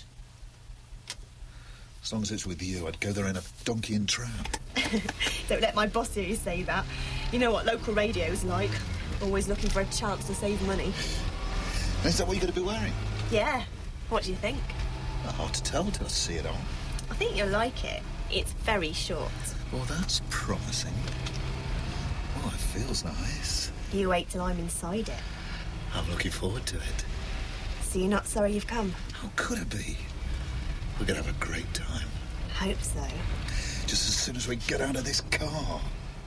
As long as it's with you, I'd go there in a donkey and tram. Don't let my boss hear you say that. You know what local radio's like. Always looking for a chance to save money. Is that what you're going to be wearing? Yeah. What do you think? Well, hard to tell till I see it on. I think you'll like it. It's very short. Well, that's promising. Oh, it feels nice. You wait till I'm inside it. I'm looking forward to it. So you're not sorry you've come? How could I be? We're going to have a great time. Hope so. Just as soon as we get out of this car.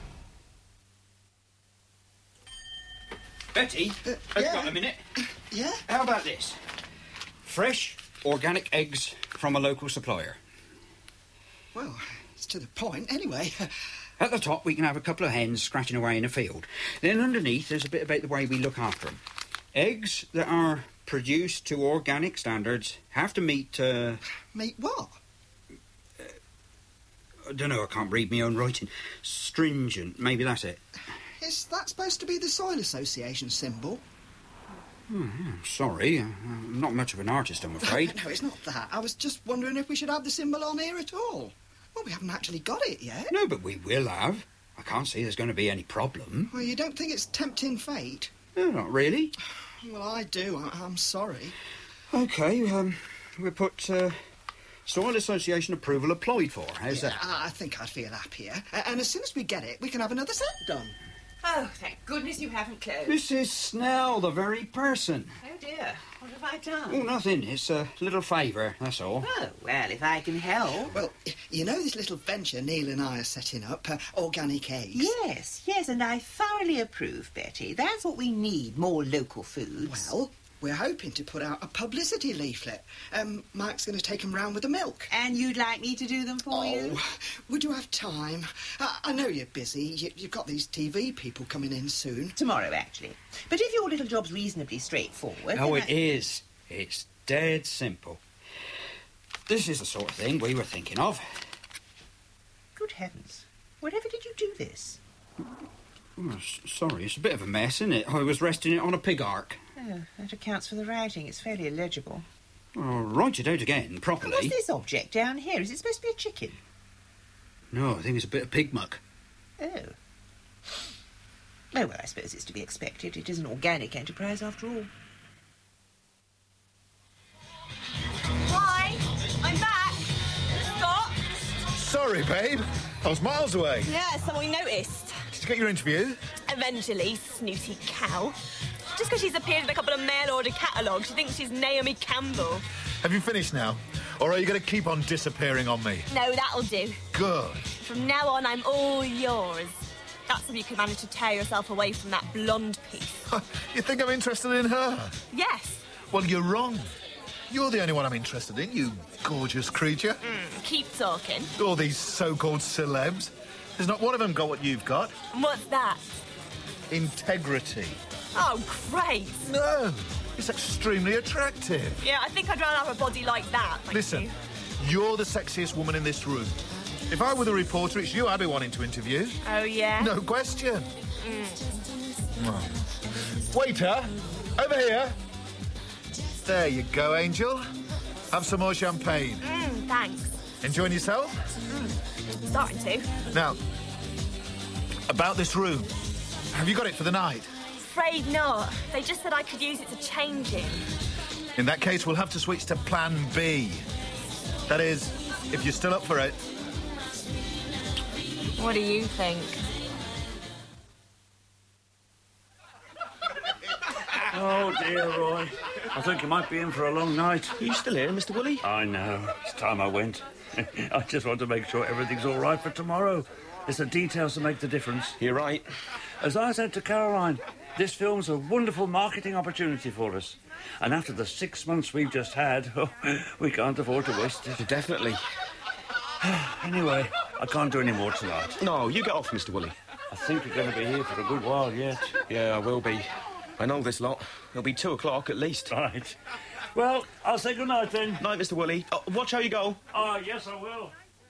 Betty, Uh, have you yeah. got a minute? Yeah? How about this? Fresh, organic eggs from a local supplier. Well, it's to the point, anyway. At the top, we can have a couple of hens scratching away in a field. Then underneath, there's a bit about the way we look after them. Eggs that are produced to organic standards have to meet, uh... Meet what? Uh, I don't know, I can't read my own writing. Stringent, maybe that's it. Is that supposed to be the Soil Association symbol? Oh, yeah, sorry, uh, I'm not much of an artist, I'm afraid. No, it's not that. I was just wondering if we should have the symbol on here at all. Well, we haven't actually got it yet. No, but we will have. I can't see there's going to be any problem. Well, you don't think it's tempting fate? No, not really. Well, I do. I- I'm sorry. OK, um, we'll put uh, Soil Association approval applied for. How's yeah, that? I I think I'd feel happier. A- And as soon as we get it, we can have another set done. Oh, thank goodness you haven't closed. Missus Snell, the very person. Oh, dear. What have I done? Oh, nothing. It's a little favour, that's all. Oh, well, if I can help. Well, y- you know this little venture Neil and I are setting up, uh, organic eggs? Yes, yes, and I thoroughly approve, Betty. That's what we need, more local foods. Well, we're hoping to put out a publicity leaflet. Um, Mike's going to take them round with the milk. And you'd like me to do them for you? Oh, would you have time? I, I know you're busy. You, you've got these T V people coming in soon. Tomorrow, actually. But if your little job's reasonably straightforward... Oh, then it I... is. It's dead simple. This is the sort of thing we were thinking of. Good heavens. Wherever did you do this? Oh, s- sorry, it's a bit of a mess, isn't it? I was resting it on a pig ark. Oh, that accounts for the writing. It's fairly illegible. I'll write it out again, properly. What's this object down here? Is it supposed to be a chicken? No, I think it's a bit of pig muck. Oh. Oh, well, I suppose it's to be expected. It is an organic enterprise, after all. Hi, I'm back. Scott? Sorry, babe. I was miles away. Yeah, someone noticed. Did you get your interview? Eventually, snooty cow. Just because she's appeared in a couple of mail-order catalogues, she thinks she's Naomi Campbell. Have you finished now? Or are you going to keep on disappearing on me? No, that'll do. Good. From now on, I'm all yours. That's if you can manage to tear yourself away from that blonde piece. You think I'm interested in her? Yes. Well, you're wrong. You're the only one I'm interested in, you gorgeous creature. Mm, keep talking. All these so-called celebs. There's not one of them got what you've got. What's that? Integrity. Oh, great. No, it's extremely attractive. Yeah, I think I'd rather have a body like that. Thank Listen, you. you're the sexiest woman in this room. If I were the reporter, it's you I'd be wanting to interview. Oh, yeah? No question. Mm. Oh. Waiter, over here. There you go, Angel. Have some more champagne. Mm, thanks. Enjoying yourself? Mm. Starting to. Now, about this room. Have you got it for the night? Afraid not. They just said I could use it to change it. In that case, we'll have to switch to Plan B. That is, if you're still up for it. What do you think? Oh, dear, Roy. I think you might be in for a long night. Are you still here, Mister Woolley? I know. It's time I went. I just want to make sure everything's all right for tomorrow. It's the details that make the difference. You're right. As I said to Caroline, this film's a wonderful marketing opportunity for us. And after the six months we've just had, oh, we can't afford to waste it. Definitely. Anyway, I can't do any more tonight. No, you get off, Mister Woolley. I think you're going to be here for a good while yet. Yeah, I will be. I know this lot. It'll be two o'clock at least. Right. Well, I'll say good night then. Night, Mister Woolley. Oh, watch how you go. Oh, yes, I will.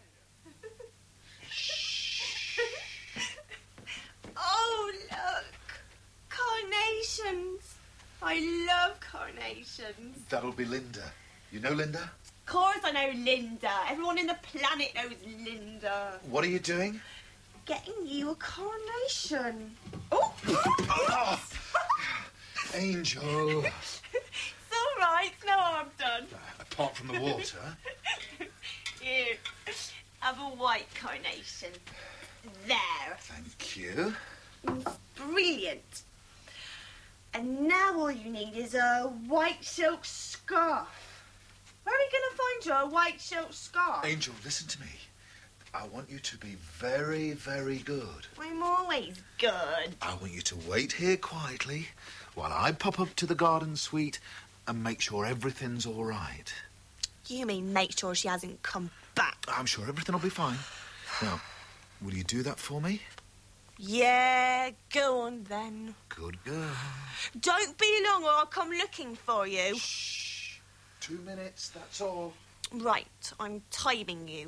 Oh, look. Carnations. I love carnations. That'll be Linda. You know Linda? Of course I know Linda. Everyone in the planet knows Linda. What are you doing? Getting you a carnation. Oh! Oh, Angel. It's all right. No harm done. Apart from the water. Here. Have a white carnation. There. Thank you. Brilliant. And now all you need is a white silk scarf. Where are we going to find you a white silk scarf? Angel, listen to me. I want you to be very, very good. I'm always good. I want you to wait here quietly while I pop up to the garden suite and make sure everything's all right. You mean make sure she hasn't come back? I'm sure everything will be fine. Now, will you do that for me? Yeah, go on then. Good girl. Don't be long or I'll come looking for you. Shh. Two minutes, that's all. Right, I'm timing you.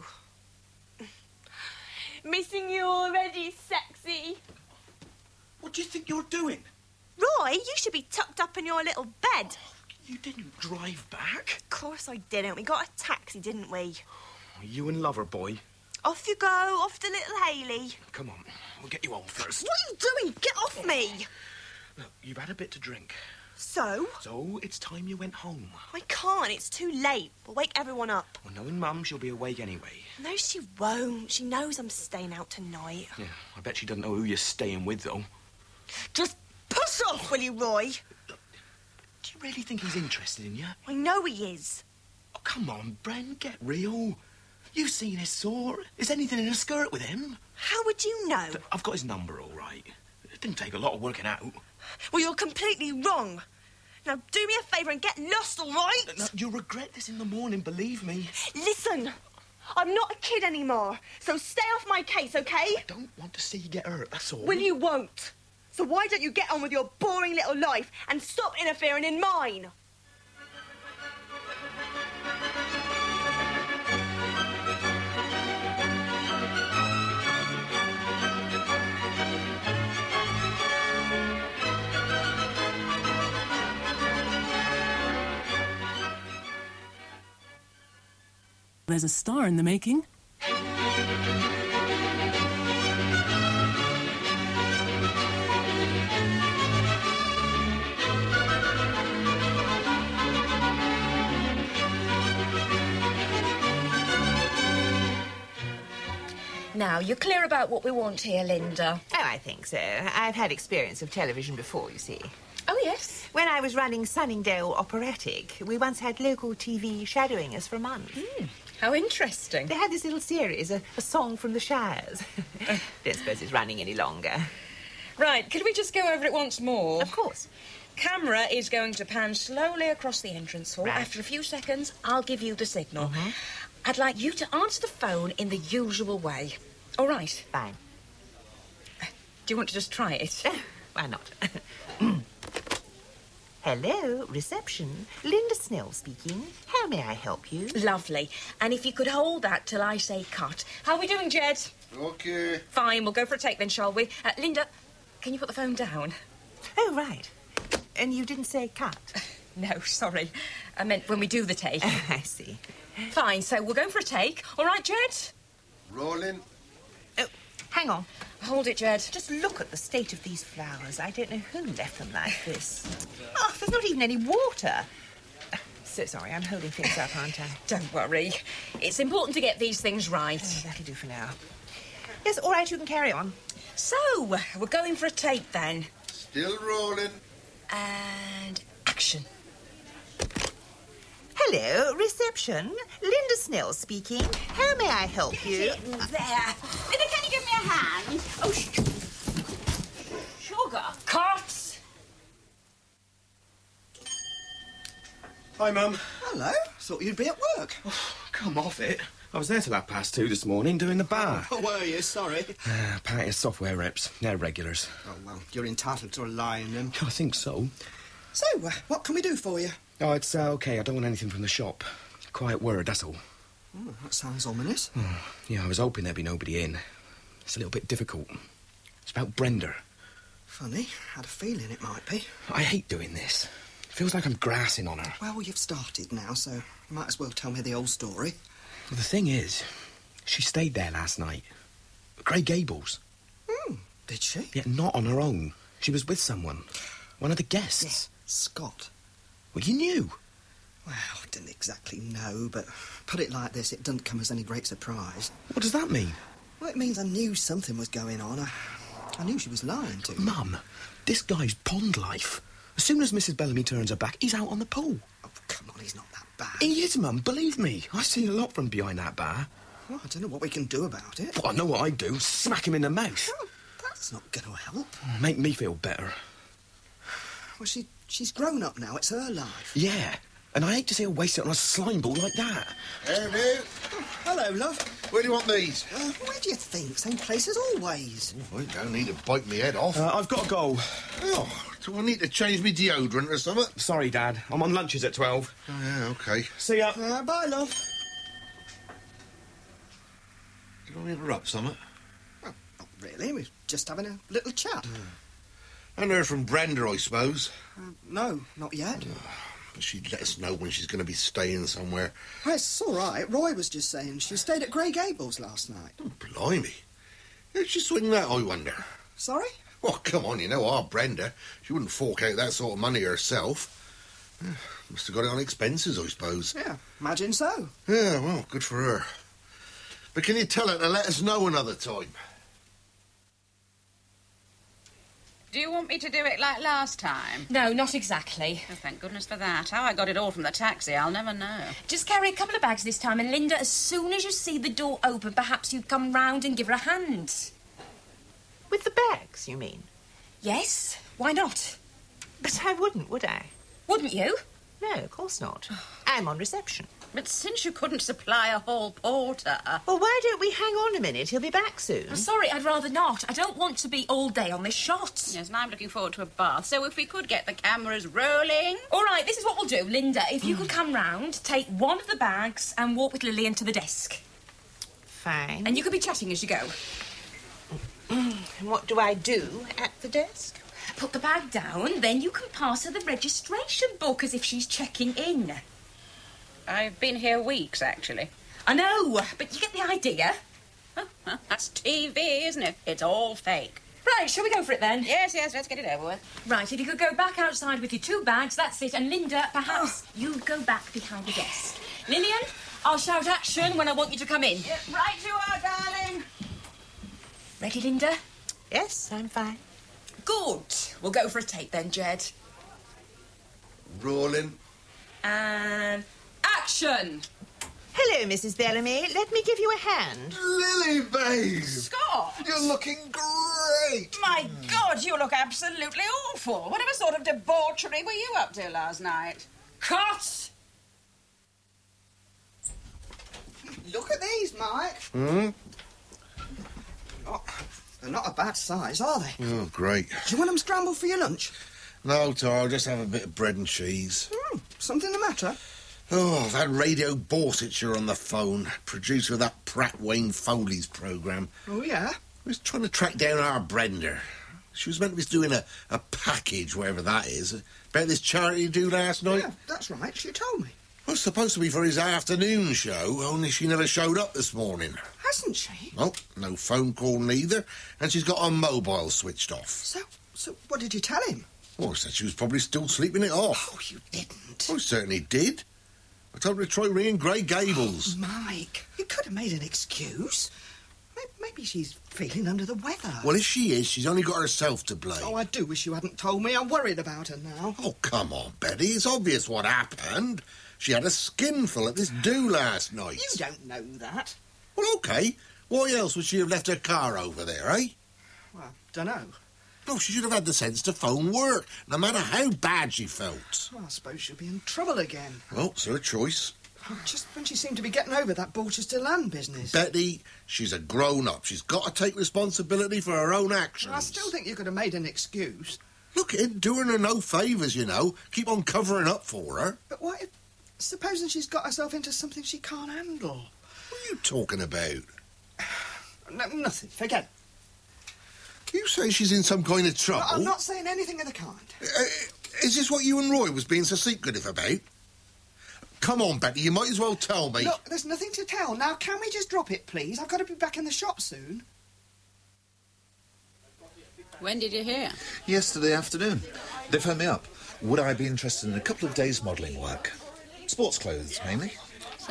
Missing you already, sexy. What do you think you're doing? Roy, you should be tucked up in your little bed. Oh, you didn't drive back? Of course I didn't. We got a taxi, didn't we? You and Loverboy. Off you go, off to little Hayley. Come on, we'll get you home first. What are you doing? Get off me! Look, you've had a bit to drink. So? So, it's time you went home. I can't. It's too late. We'll wake everyone up. Well, knowing Mum, she'll be awake anyway. No, she won't. She knows I'm staying out tonight. Yeah, I bet she doesn't know who you're staying with, though. Just push off, will you, Roy? Do you really think he's interested in you? I know he is. Oh, come on, Bren, get real. You've seen his sore. Is anything in a skirt with him? How would you know? I've got his number, all right. It didn't take a lot of working out. Well, you're completely wrong. Now, do me a favour and get lost, all right? No, you'll regret this in the morning, believe me. Listen, I'm not a kid anymore, so stay off my case, OK? I don't want to see you get hurt, that's all. Well, you won't. So why don't you get on with your boring little life and stop interfering in mine? There's a star in the making. Now, you're clear about what we want here, Linda? Oh, I think so. I've had experience of television before, you see. Oh, yes? When I was running Sunningdale Operatic, we once had local T V shadowing us for months. Mm, how interesting. They had this little series, a, a song from the Shires. Don't suppose it's running any longer. Right, could we just go over it once more? Of course. Camera is going to pan slowly across the entrance hall. Right. After a few seconds, I'll give you the signal. Mm-hmm. I'd like you to answer the phone in the usual way. All right? Fine. Do you want to just try it? Why not? Hello, reception. Linda Snell speaking. How may I help you? Lovely. And if you could hold that till I say cut. How are we doing, Jed? Okay. Fine, we'll go for a take then, shall we? Uh, Linda, can you put the phone down? Oh, right. And you didn't say cut? No, sorry. I meant when we do the take. I see. Fine, so we're going for a take. All right, Jed? Rolling. Oh, hang on. Hold it, Jed. Just look at the state of these flowers. I don't know who left them like this. Oh, there's not even any water. So sorry, I'm holding things up, aren't I? Don't worry. It's important to get these things right. Oh, that'll do for now. Yes, all right, you can carry on. So, we're going for a take then. Still rolling. And action. Hello, reception. Linda Snell speaking. How may I help you? There. Linda, can you give me a hand? Oh, sh- sugar. Cut. Hi, Mum. Hello. Thought you'd be at work. Oh, come off it. I was there till half past two this morning doing the bar. Oh, were you? Sorry. Uh, Patty software reps. They're regulars. Oh, well, you're entitled to a lie in them. I think so. So, uh, what can we do for you? Oh, it's uh, OK. I don't want anything from the shop. Quiet word, that's all. Oh, that sounds ominous. Oh, yeah, I was hoping there'd be nobody in. It's a little bit difficult. It's about Brenda. Funny. Had a feeling it might be. I hate doing this. Feels like I'm grassing on her. Well, you've started now, so you might as well tell me the old story. Well, the thing is, she stayed there last night. At Grey Gables. Hmm, did she? Yeah, not on her own. She was with someone. One of the guests. Yeah, Scott. Well, you knew. Well, I didn't exactly know, but put it like this, it doesn't come as any great surprise. What does that mean? Well, it means I knew something was going on. I, I knew she was lying to me. Mum, this guy's pond life. As soon as Missus Bellamy turns her back, he's out on the pool. Oh, come on, he's not that bad. He is, Mum, believe me. I see a lot from behind that bar. Well, I don't know what we can do about it. Well, I know what I'd do. Smack him in the mouth. Well, that's not going to help. Make me feel better. Well, she she's grown up now. It's her life. Yeah, and I hate to see her waste it on a slime ball like that. Hello. Oh, hello, love. Where do you want these? Uh, where do you think? Same place as always. Oh, I don't need to bite me head off. Uh, I've got to go. Oh, do I need to change my deodorant or something? Sorry, Dad. I'm on lunches at twelve. Oh, yeah, OK. See ya. Uh, bye, love. Did I interrupt something? Well, not really. We're just having a little chat. Yeah. And heard from Brenda, I suppose. Uh, no, not yet. But she'd let us know when she's going to be staying somewhere. Well, it's all right. Roy was just saying she stayed at Grey Gables last night. Oh, blimey. How'd she swing that, I wonder? Sorry? Well, come on, you know our Brenda. She wouldn't fork out that sort of money herself. Yeah, must have got it on expenses, I suppose. Yeah, imagine so. Yeah, well, good for her. But can you tell her to let us know another time? Do you want me to do it like last time? No, not exactly. Oh, thank goodness for that. How I got it all from the taxi, I'll never know. Just carry a couple of bags this time, and Linda, as soon as you see the door open, perhaps you'd come round and give her a hand. With the bags, you mean? Yes, why not? But I wouldn't, would I? Wouldn't you? No, of course not. I'm on reception. But since you couldn't supply a hall porter... Well, why don't we hang on a minute? He'll be back soon. I'm sorry, I'd rather not. I don't want to be all day on this shot. Yes, and I'm looking forward to a bath. So if we could get the cameras rolling... All right, this is what we'll do. Linda, if you could come round, take one of the bags and walk with Lillian to the desk. Fine. And you could be chatting as you go. And what do I do at the desk? Put the bag down, then you can pass her the registration book as if she's checking in. I've been here weeks, actually. I know, but you get the idea. Oh, well, that's T V, isn't it? It's all fake. Right, shall we go for it then? Yes, yes, let's get it over with. Right, if you could go back outside with your two bags, that's it. And Linda, perhaps you go back behind the desk. Lillian, I'll shout action when I want you to come in. Yeah, right you are, darling. Ready, Linda? Yes, I'm fine. Good. We'll go for a take then, Jed. Rolling. And action! Hello, Missus Bellamy. Let me give you a hand. Lily, babe! Scott! You're looking great. My God, you look absolutely awful. Whatever sort of debauchery were you up to last night? Cut! Look at these, Mike. Hmm? Oh, they're not a bad size, are they? Oh, great. Do you want them scrambled for your lunch? No, Tar, I'll just have a bit of bread and cheese. Hmm, something the matter? Oh, I've had Radio Borsetshire on the phone, producer of that Pratt Wayne Foley's programme. Oh, yeah? I was trying to track down our Brenda. She was meant to be doing a, a package, whatever that is, about this charity you do last night. Yeah, that's right, she told me. Well, it's supposed to be for his afternoon show, only she never showed up this morning. Hasn't she? Well, no phone call neither, and she's got her mobile switched off. So, so what did you tell him? Well, I said she was probably still sleeping it off. Oh, you didn't. I certainly did. I told her to try ringing Grey Gables. Oh, Mike, you could have made an excuse. Maybe she's feeling under the weather. Well, if she is, she's only got herself to blame. Oh, I do wish you hadn't told me. I'm worried about her now. Oh, come on, Betty. It's obvious what happened. She had a skinful at this do last night. You don't know that. Well, OK. Why else would she have left her car over there, eh? Well, dunno. No, she should have had the sense to phone work, no matter how bad she felt. Well, I suppose she'll be in trouble again. Well, it's her choice. Just when she seemed to be getting over that Borchester land business. Betty, she's a grown-up. She's got to take responsibility for her own actions. I still think you could have made an excuse. Look, it doing her no favours, you know. Keep on covering up for her. But what if... Supposing she's got herself into something she can't handle? What are you talking about? No, nothing. Forget it. You say she's in some kind of trouble? No, I'm not saying anything of the kind. Uh, is this what you and Roy was being so secretive about? Come on, Betty, you might as well tell me. Look, there's nothing to tell. Now, can we just drop it, please? I've got to be back in the shop soon. When did you hear? Yesterday afternoon. They phoned me up. Would I be interested in a couple of days modelling work? Sports clothes, mainly. So,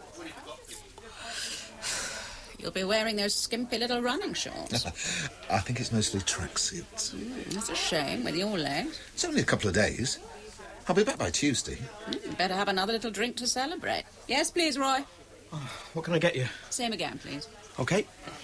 you'll be wearing those skimpy little running shorts. I think it's mostly tracksuits. Mm, that's a shame, with your legs. It's only a couple of days. I'll be back by Tuesday. Mm, better have another little drink to celebrate. Yes, please, Roy. Oh, what can I get you? Same again, please. OK.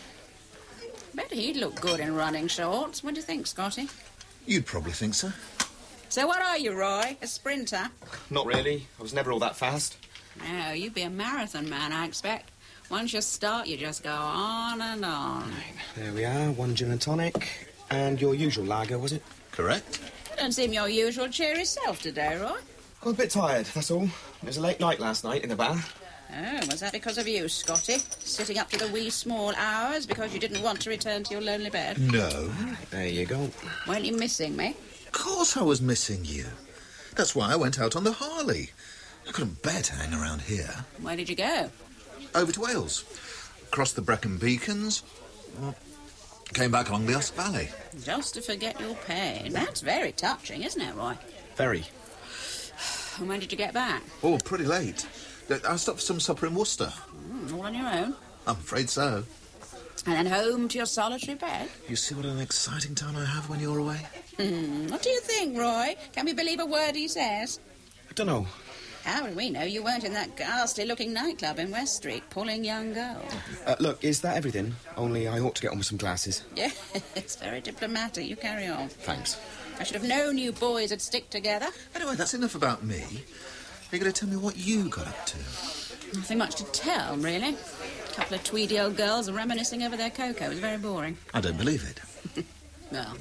Bet he'd look good in running shorts. What do you think, Scotty? You'd probably think so. So what are you, Roy? A sprinter? Not really. I was never all that fast. No, you'd be a marathon man, I expect. Once you start, you just go on and on. Right, there we are. One gin and tonic. And your usual lager, was it? Correct. You don't seem your usual cheery self today, Roy. I'm a bit tired, that's all. It was a late night last night in the bar. Oh, was that because of you, Scotty? Sitting up to the wee small hours because you didn't want to return to your lonely bed? No. There you go. Weren't you missing me? Of course I was missing you. That's why I went out on the Harley. I couldn't bear to hang around here. Where did you go? Over to Wales. Across the Brecon Beacons. Well, came back along the Usk Valley. Just to forget your pain. That's very touching, isn't it, Roy? Very. And when did you get back? Oh, pretty late. I stopped for some supper in Worcester. Mm, all on your own? I'm afraid so. And then home to your solitary bed? You see what an exciting time I have when you're away? Hmm, what do you think, Roy? Can we believe a word he says? I don't know. How do we know you weren't in that ghastly-looking nightclub in West Street pulling young girls? Uh, look, is that everything? Only I ought to get on with some glasses. Yeah, it's very diplomatic. You carry on. Thanks. I should have known you boys would stick together. Anyway, that's enough about me. Are you going to tell me what you got up to? Nothing much to tell, really. A couple of tweedy old girls reminiscing over their cocoa. It was very boring. I don't believe it. Well,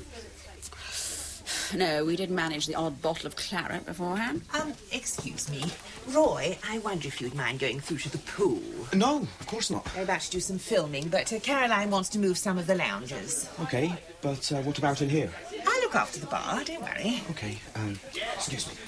no, we did manage the odd bottle of claret beforehand. Um, excuse me. Roy, I wonder if you'd mind going through to the pool. No, of course not. We're about to do some filming, but uh, Caroline wants to move some of the lounges. OK, but uh, what about in here? I'll look after the bar, don't worry. OK, um, excuse me.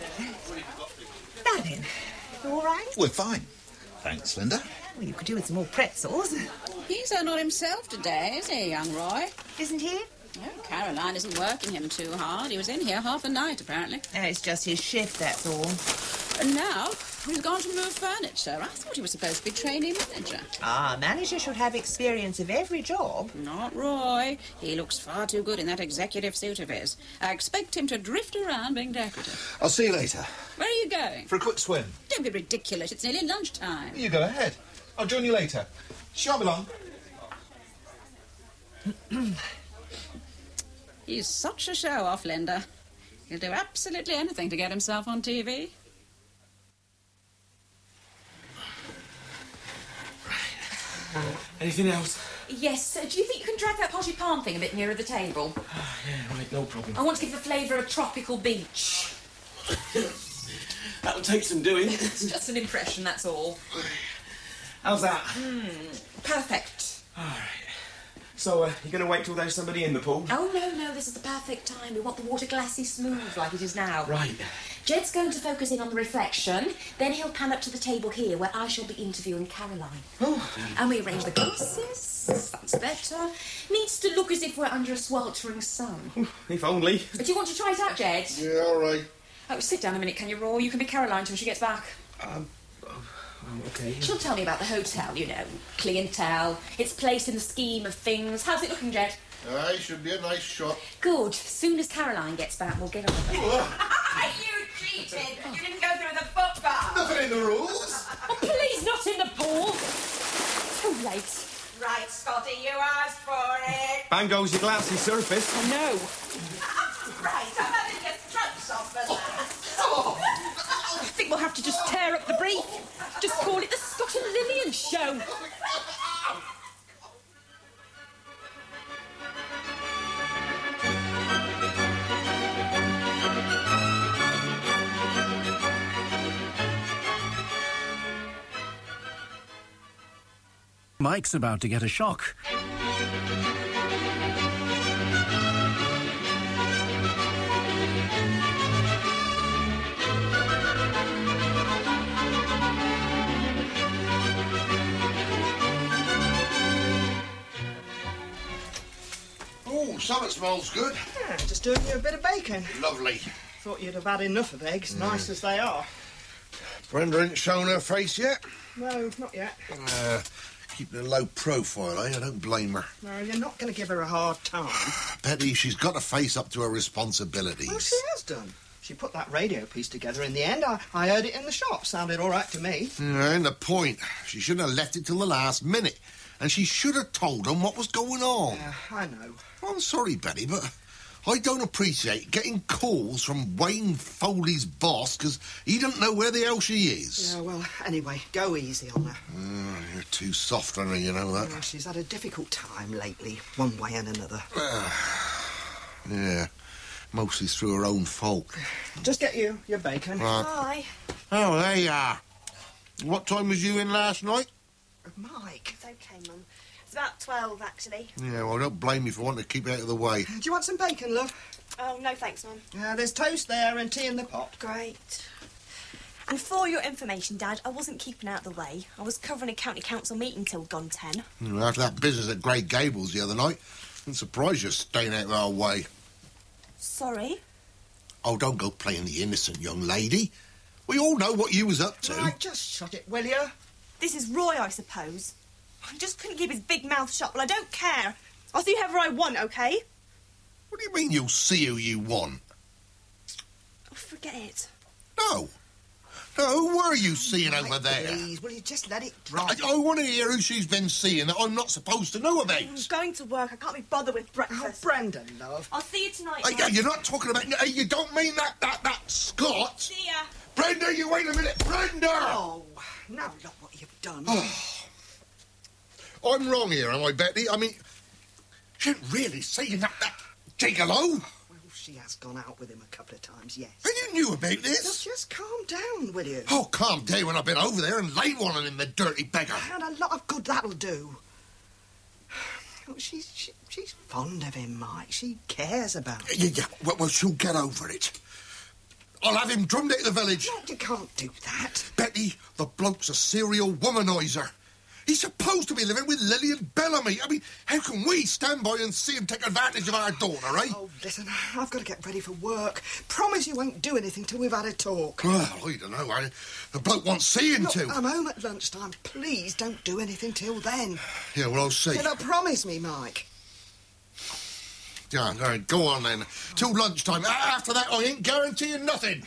Now then, you all right? We're fine. Thanks, Linda. Well, you could do with some more pretzels. He's uh, not himself today, is he, young Roy? Isn't he? No, Caroline isn't working him too hard. He was in here half the night, apparently. No, it's just his shift, that's all. And now he's gone to move furniture. I thought he was supposed to be trainee manager. Ah, manager should have experience of every job. Not Roy. He looks far too good in that executive suit of his. I expect him to drift around being decorative. I'll see you later. Where are you going? For a quick swim. Don't be ridiculous. It's nearly lunchtime. You go ahead. I'll join you later. Shabby long. He's such a show-off, Linda. He'll do absolutely anything to get himself on T V. Anything else? Yes, uh, do you think you can drag that potted palm thing a bit nearer the table? Oh, yeah, right, no problem. I want to give the flavour of a tropical beach. That'll take some doing. It's just an impression, that's all. How's that? Mm, perfect. All right. So, uh, you're going to wait till there's somebody in the pool? Oh, no, no, this is the perfect time. We want the water glassy smooth like it is now. Right. Jed's going to focus in on the reflection, then he'll pan up to the table here where I shall be interviewing Caroline. Oh. And we arrange the glasses. That's better. Needs to look as if we're under a sweltering sun. If only. Do you want to try it out, Jed? Yeah, all right. Oh, sit down a minute, can you, Roy? You can be Caroline till she gets back. Um, oh, okay. She'll tell me about the hotel, you know, clientele, its place in the scheme of things. How's it looking, Jed? Aye, should be a nice shot. Good. Soon as Caroline gets back, we'll get on with it. You cheated! You didn't go through the footpath! Nothing in the rules. Oh, please, not in the pool. Too late. Right, Scotty, you asked for it. Bang goes your glassy surface. Oh, no. Right, I'm having your strokes off for that. I think we'll have to just tear up the brief. Just call it the Scott and Lillian show. Mike's about to get a shock. Oh, something smells good. Yeah, just doing you a bit of bacon. Lovely. Thought you'd have had enough of eggs, nice as they are. Brenda ain't shown her face yet. No, not yet. Uh, keeping a low profile, eh? I don't blame her. No, you're not going to give her a hard time. Betty, she's got to face up to her responsibilities. Well, she has done. She put that radio piece together in the end. I, I heard it in the shop. Sounded all right to me. Yeah, and the point. She shouldn't have left it till the last minute. And she should have told them what was going on. Yeah, I know. I'm sorry, Betty, but I don't appreciate getting calls from Wayne Foley's boss because he doesn't know where the hell she is. Yeah, well, anyway, go easy on her. Oh, you're too soft on her, you know that. Yeah, she's had a difficult time lately, one way and another. Yeah, mostly through her own fault. Just get you your bacon. Right. Hi. Oh, there you are. What time was you in last night? Mike. It's okay, Mum. It's about twelve, actually. Yeah, well, don't blame me for wanting to keep out of the way. Do you want some bacon, love? Oh, no thanks, Mum. Yeah, there's toast there and tea in the pot. Great. And for your information, Dad, I wasn't keeping out of the way. I was covering a county council meeting till gone ten. You know, after that business at Grey Gables the other night, I'm surprised you're staying out of our way. Sorry? Oh, don't go playing the innocent, young lady. We all know what you was up to. Right, just shut it, will you? This is Roy, I suppose. I just couldn't keep his big mouth shut. Well, I don't care. I'll see whoever I want, OK? What do you mean you'll see who you want? Oh, forget it. No. No, who were you seeing over there? Please, will you just let it drop? I, I want to hear who she's been seeing that I'm not supposed to know about. I'm going to work. I can't be bothered with breakfast. Oh, Brenda, love. I'll see you tonight. Hey, Mum. you're not talking about... Hey, you don't mean that, that, that Scott? See ya. Brenda, you wait a minute. Brenda! Oh, now look what you've done. I'm wrong here, am I, Betty? I mean, she ain't really seeing that, that gigolo. Well, she has gone out with him a couple of times, yes. And you knew about this? Now, just calm down, will you? Oh, calm down when I've been over there and laid one on him, the dirty beggar. And a lot of good that'll do. Oh, she's, she, she's fond of him, Mike. She cares about him. Yeah, yeah. Well, well, she'll get over it. I'll have him drummed out of the village. No, you can't do that. Betty, the bloke's a serial womaniser. He's supposed to be living with Lillian Bellamy. I mean, how can we stand by and see him take advantage of our daughter, eh? Oh, listen, I've got to get ready for work. Promise you won't do anything till we've had a talk. Well, I don't know. I, the bloke wants seeing Look, to. I'm home at lunchtime. Please don't do anything till then. Yeah, well, I'll see. Can I promise me, Mike? Yeah, all right, go on then. Till lunchtime. After that, I ain't guaranteeing nothing.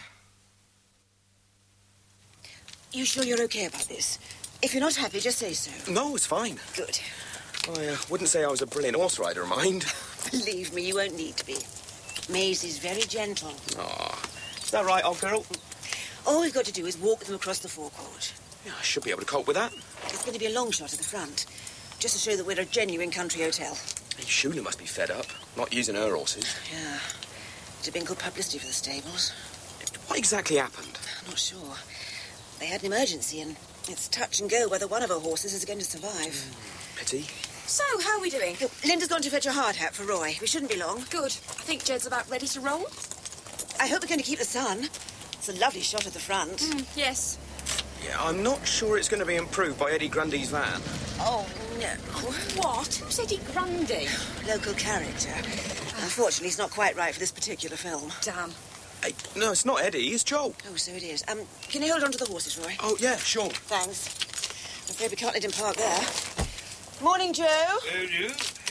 You sure you're okay about this? If you're not happy, just say so. No, it's fine. Good. I uh, wouldn't say I was a brilliant horse rider, mind. Believe me, you won't need to be. Maisie's very gentle. Aw, is that right, old girl? All we've got to do is walk them across the forecourt. Yeah, I should be able to cope with that. It's going to be a long shot at the front, just to show that we're a genuine country hotel. Hey, Shula must be fed up, not using her horses. Yeah. It'd have been good publicity for the stables. What exactly happened? I'm not sure. They had an emergency, and it's touch and go whether one of her horses is going to survive. Mm, pity. So, how are we doing? Look, Linda's gone to fetch a hard hat for Roy. We shouldn't be long. Good. I think Jed's about ready to roll. I hope we're going to keep the sun. It's a lovely shot at the front. Mm, yes. Yeah, I'm not sure it's going to be improved by Eddie Grundy's van. Oh, no. What? Who's Eddie Grundy? Local character. Unfortunately, he's not quite right for this particular film. Damn. Hey, no, it's not Eddie, it's Joe. Oh, so it is. Um, can you hold on to the horses, Roy? Oh, yeah, sure. Thanks. I'm afraid we can't let him park there. Morning, Joe. Well, you?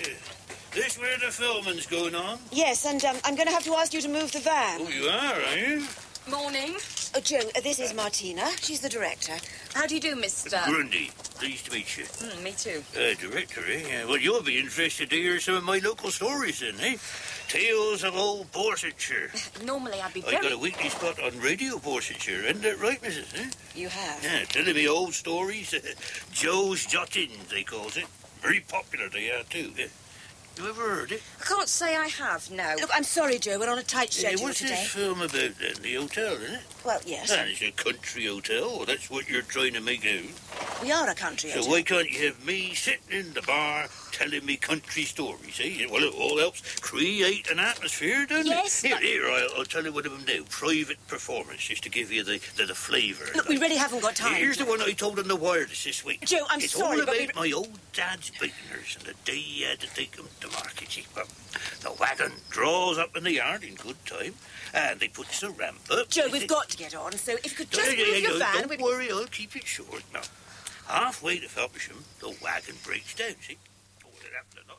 This where the filming's going on? Yes, and um, I'm going to have to ask you to move the van. Oh, you are, are you? Morning. Oh, Joe, uh, this is Martina. She's the director. How do you do, Mister Grundy. Pleased to meet you. Mm, me too. Uh, director, eh? Yeah, well, you'll be interested to hear some of my local stories then, eh? Tales of old Borsetshire. Normally I'd be I very... got a weekly spot on Radio Borsetshire, isn't that right, missus, eh? You have? Yeah, telling me old stories. Joe's Jottings, they calls it. Very popular they are, too. Eh? You ever heard it? I can't say I have, no. Look, I'm sorry, Joe. We're on a tight schedule Hey, what's today. this film about, then? The hotel, isn't it? Well, yes. And it's a country hotel. Well, that's what you're trying to make out. We are a country So hotel. why can't you have me sitting in the bar telling me country stories, eh? Well, it all helps create an atmosphere, doesn't Yes, it? Here, but- here, I'll, I'll tell you one of them now. Private performance, just to give you the, the, the flavour. Look, we really haven't got time. Here's the one I told on the wireless this week. Joe, I'm it's sorry, all but about we- my old dad's vintners and the day he had to take them to market. See, well, the wagon draws up in the yard in good time, and they put the ramp up. Joe, They- we've got to get on, so if you could just Yeah, yeah, move yeah, your no, van... Don't we'd- worry, I'll keep it short. Now, halfway to Felpersham, the wagon breaks down, see? Oh, it happened a lot.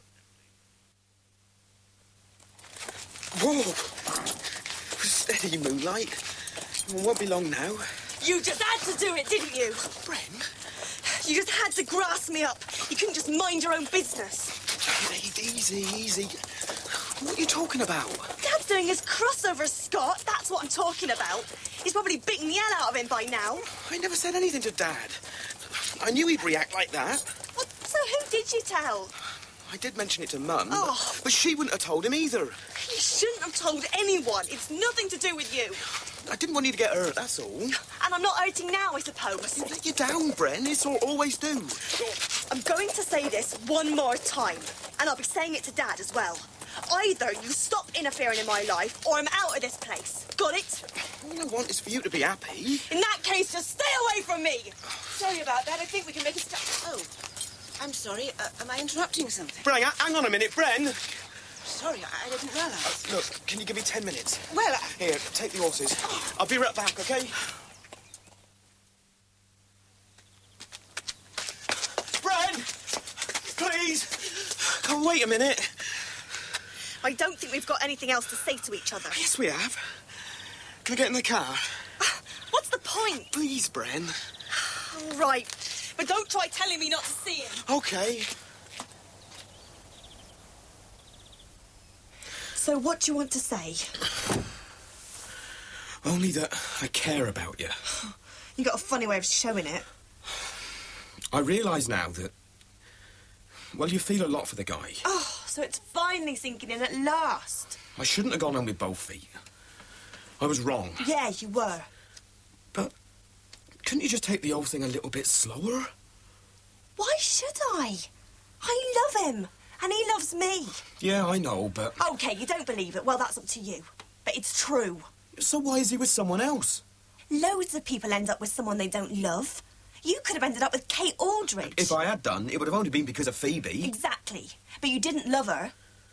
Whoa! Steady, Moonlight. It won't be long now. You just had to do it, didn't you? Bren? You just had to grass me up. You couldn't just mind your own business. Jade, easy, easy. What are you talking about? Dad's doing his crossover, Scott. That's what I'm talking about. He's probably beaten the hell out of him by now. I never said anything to Dad. I knew he'd react like that. Well, so who did you tell? I did mention it to Mum, Oh. but, but she wouldn't have told him either. You shouldn't have told anyone. It's nothing to do with you. I didn't want you to get hurt, that's all. And I'm not hurting now, I suppose. You let you down, Bren. It's all always do. I'm going to say this one more time, and I'll be saying it to Dad as well. Either you stop interfering in my life, or I'm out of this place. Got it? All I want is for you to be happy. In that case, just stay away from me. Sorry about that. I think we can make a start. Oh, I'm sorry. Uh, am I interrupting something? Bren, ha- hang on a minute, Bren. Sorry, I, I didn't realise. Look, can you give me ten minutes? Well, I... Here, take the horses. I'll be right back, okay? Bren! Please! Come wait a minute. I don't think we've got anything else to say to each other. Yes, we have. Can I get in the car? What's the point? Please, Bren. All right, but don't try telling me not to see him. Okay. So what do you want to say? Only that I care about you. You got a funny way of showing it. I realise now that, well, you feel a lot for the guy. Oh, so it's finally sinking in at last. I shouldn't have gone on with both feet. I was wrong. Yeah, you were. But couldn't you just take the whole thing a little bit slower? Why should I? I love him, and he loves me. Yeah, I know, but... OK, you don't believe it. Well, that's up to you. But it's true. So why is he with someone else? Loads of people end up with someone they don't love. You could have ended up with Kate Aldridge. If I had done, it would have only been because of Phoebe. Exactly. But you didn't love her.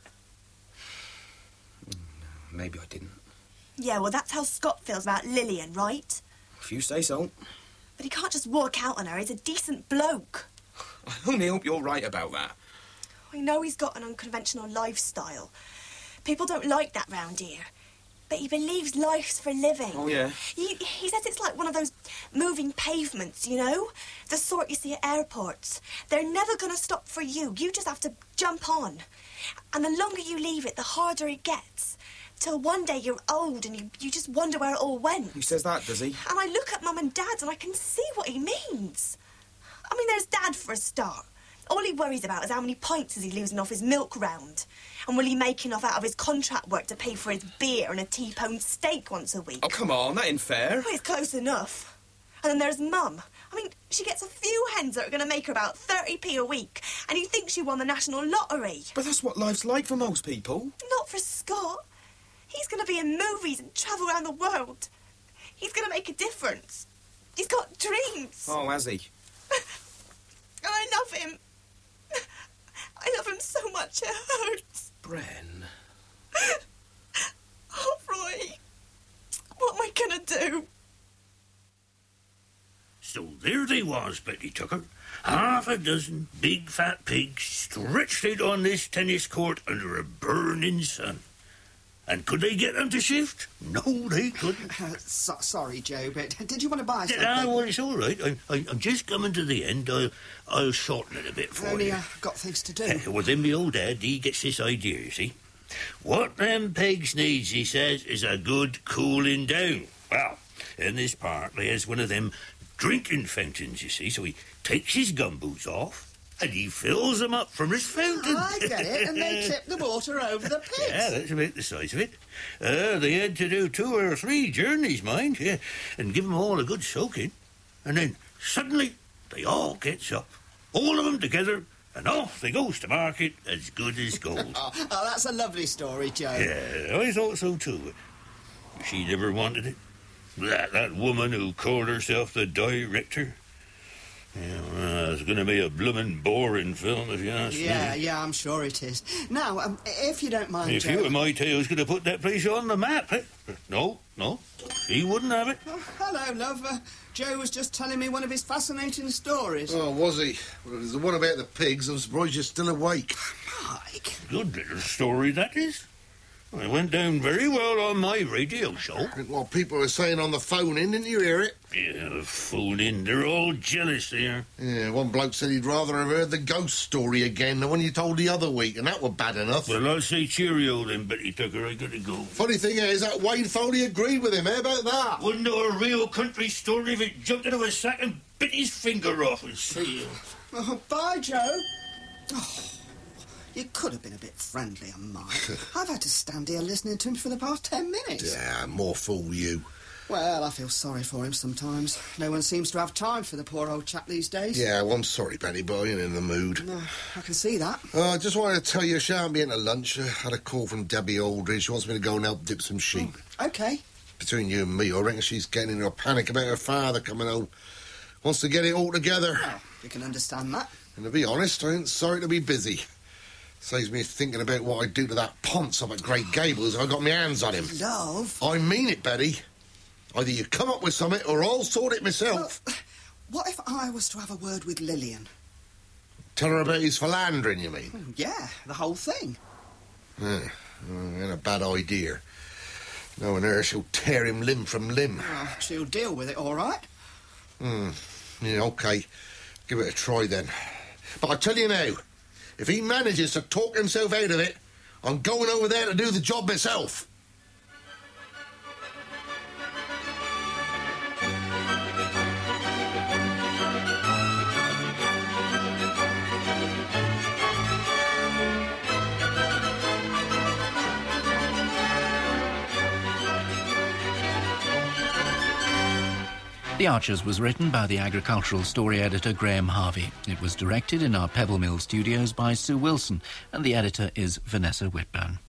Maybe I didn't. Yeah, well, that's how Scott feels about Lillian, right? If you say so. But he can't just walk out on her. He's a decent bloke. I only hope you're right about that. I know he's got an unconventional lifestyle. People don't like that round here. But he believes life's for living. Oh, yeah? He, he says it's like one of those moving pavements, you know? The sort you see at airports. They're never going to stop for you. You just have to jump on. And the longer you leave it, the harder it gets. Till one day you're old and you, you just wonder where it all went. He says that, does he? And I look at Mum and Dad and I can see what he means. I mean, there's Dad for a start. All he worries about is how many pints is he losing off his milk round. And will he make enough out of his contract work to pay for his beer and a T-bone steak once a week? Oh, come on, that ain't fair. Well, it's close enough. And then there's Mum. I mean, she gets a few hens that are going to make her about thirty p a week, and you think she won the national lottery. But that's what life's like for most people. Not for Scott. He's going to be in movies and travel around the world. He's going to make a difference. He's got dreams. Oh, has he? And I love him. I love him so much it hurts. Bren. Oh, Roy. What am I going to do? So there they was, Betty Tucker. Half a dozen big fat pigs stretched out on this tennis court under a burning sun. And could they get them to shift? No, they couldn't. Uh, so, sorry, Joe, but did you want to buy something? Ah, well, it's all right. I'm, I'm, I'm just coming to the end. I'll, I'll shorten it a bit for Only you. uh, got things to do. Uh, well, then my old dad, he gets this idea, you see. What them pigs needs, he says, is a good cooling down. Well, in this part, there's one of them drinking fountains, you see, so he takes his gumboots off and he fills them up from his fountain. I get it, and they tip the water over the pigs. Yeah, that's about the size of it. Uh, they had to do two or three journeys, mind, yeah, and give them all a good soaking. And then suddenly they all gets up, all of them together, and off they goes to market as good as gold. oh, oh, that's a lovely story, Joe. Yeah, I thought so too. She never wanted it. That, that woman who called herself the director. Yeah, well, it's going to be a bloomin' boring film, if you ask Yeah, me. yeah, I'm sure it is. Now, um, if you don't mind, If Joe... you were my tail's going to put that place on the map, eh? No, no, he wouldn't have it. Oh, hello, love. Uh, Joe was just telling me one of his fascinating stories. Oh, was he? Well, there's the one about the pigs. I'm surprised you're still awake. Mike. Good little story, that is. It went down very well on my radio show. What people were saying on the phone in, didn't you hear it? Yeah, fooling. They're all jealous there. Yeah, one bloke said he'd rather have heard the ghost story again, the one you told the other week, and that were bad enough. Well, I'll say cheerio then, Betty Tucker. I gotta go. Funny thing is, that Wayne Foley agreed with him. How about that? Wouldn't know a real country story if it jumped into a sack and bit his finger off and sailed. Oh, bye, Joe. Oh, you could have been a bit friendlier, Mike. I've had to stand here listening to him for the past ten minutes. Yeah, more fool you. Well, I feel sorry for him sometimes. No one seems to have time for the poor old chap these days. Yeah, well, I'm sorry, Benny, but I ain't in the mood. No, I can see that. Uh, I just wanted to tell you, I shan't be into lunch. I had a call from Debbie Aldridge. She wants me to go and help dip some sheep. Oh, OK. Between you and me, I reckon she's getting into a panic about her father coming home. Wants to get it all together. Well, you can understand that. And to be honest, I ain't sorry to be busy. Saves me thinking about what I'd do to that Ponce up at Great Gables if I got my hands on him. Love? I mean it, Betty. Either you come up with something or I'll sort it myself. Well, what if I was to have a word with Lillian? Tell her about his philandering, you mean? Hmm, yeah, the whole thing. Yeah, well, ain't a bad idea. Knowing her, she'll tear him limb from limb. Well, she'll deal with it, all right. Hmm, yeah, OK. Give it a try, then. But I tell you now, if he manages to talk himself out of it, I'm going over there to do the job myself. The Archers was written by the agricultural story editor Graham Harvey. It was directed in our Pebble Mill studios by Sue Wilson, and the editor is Vanessa Whitburn.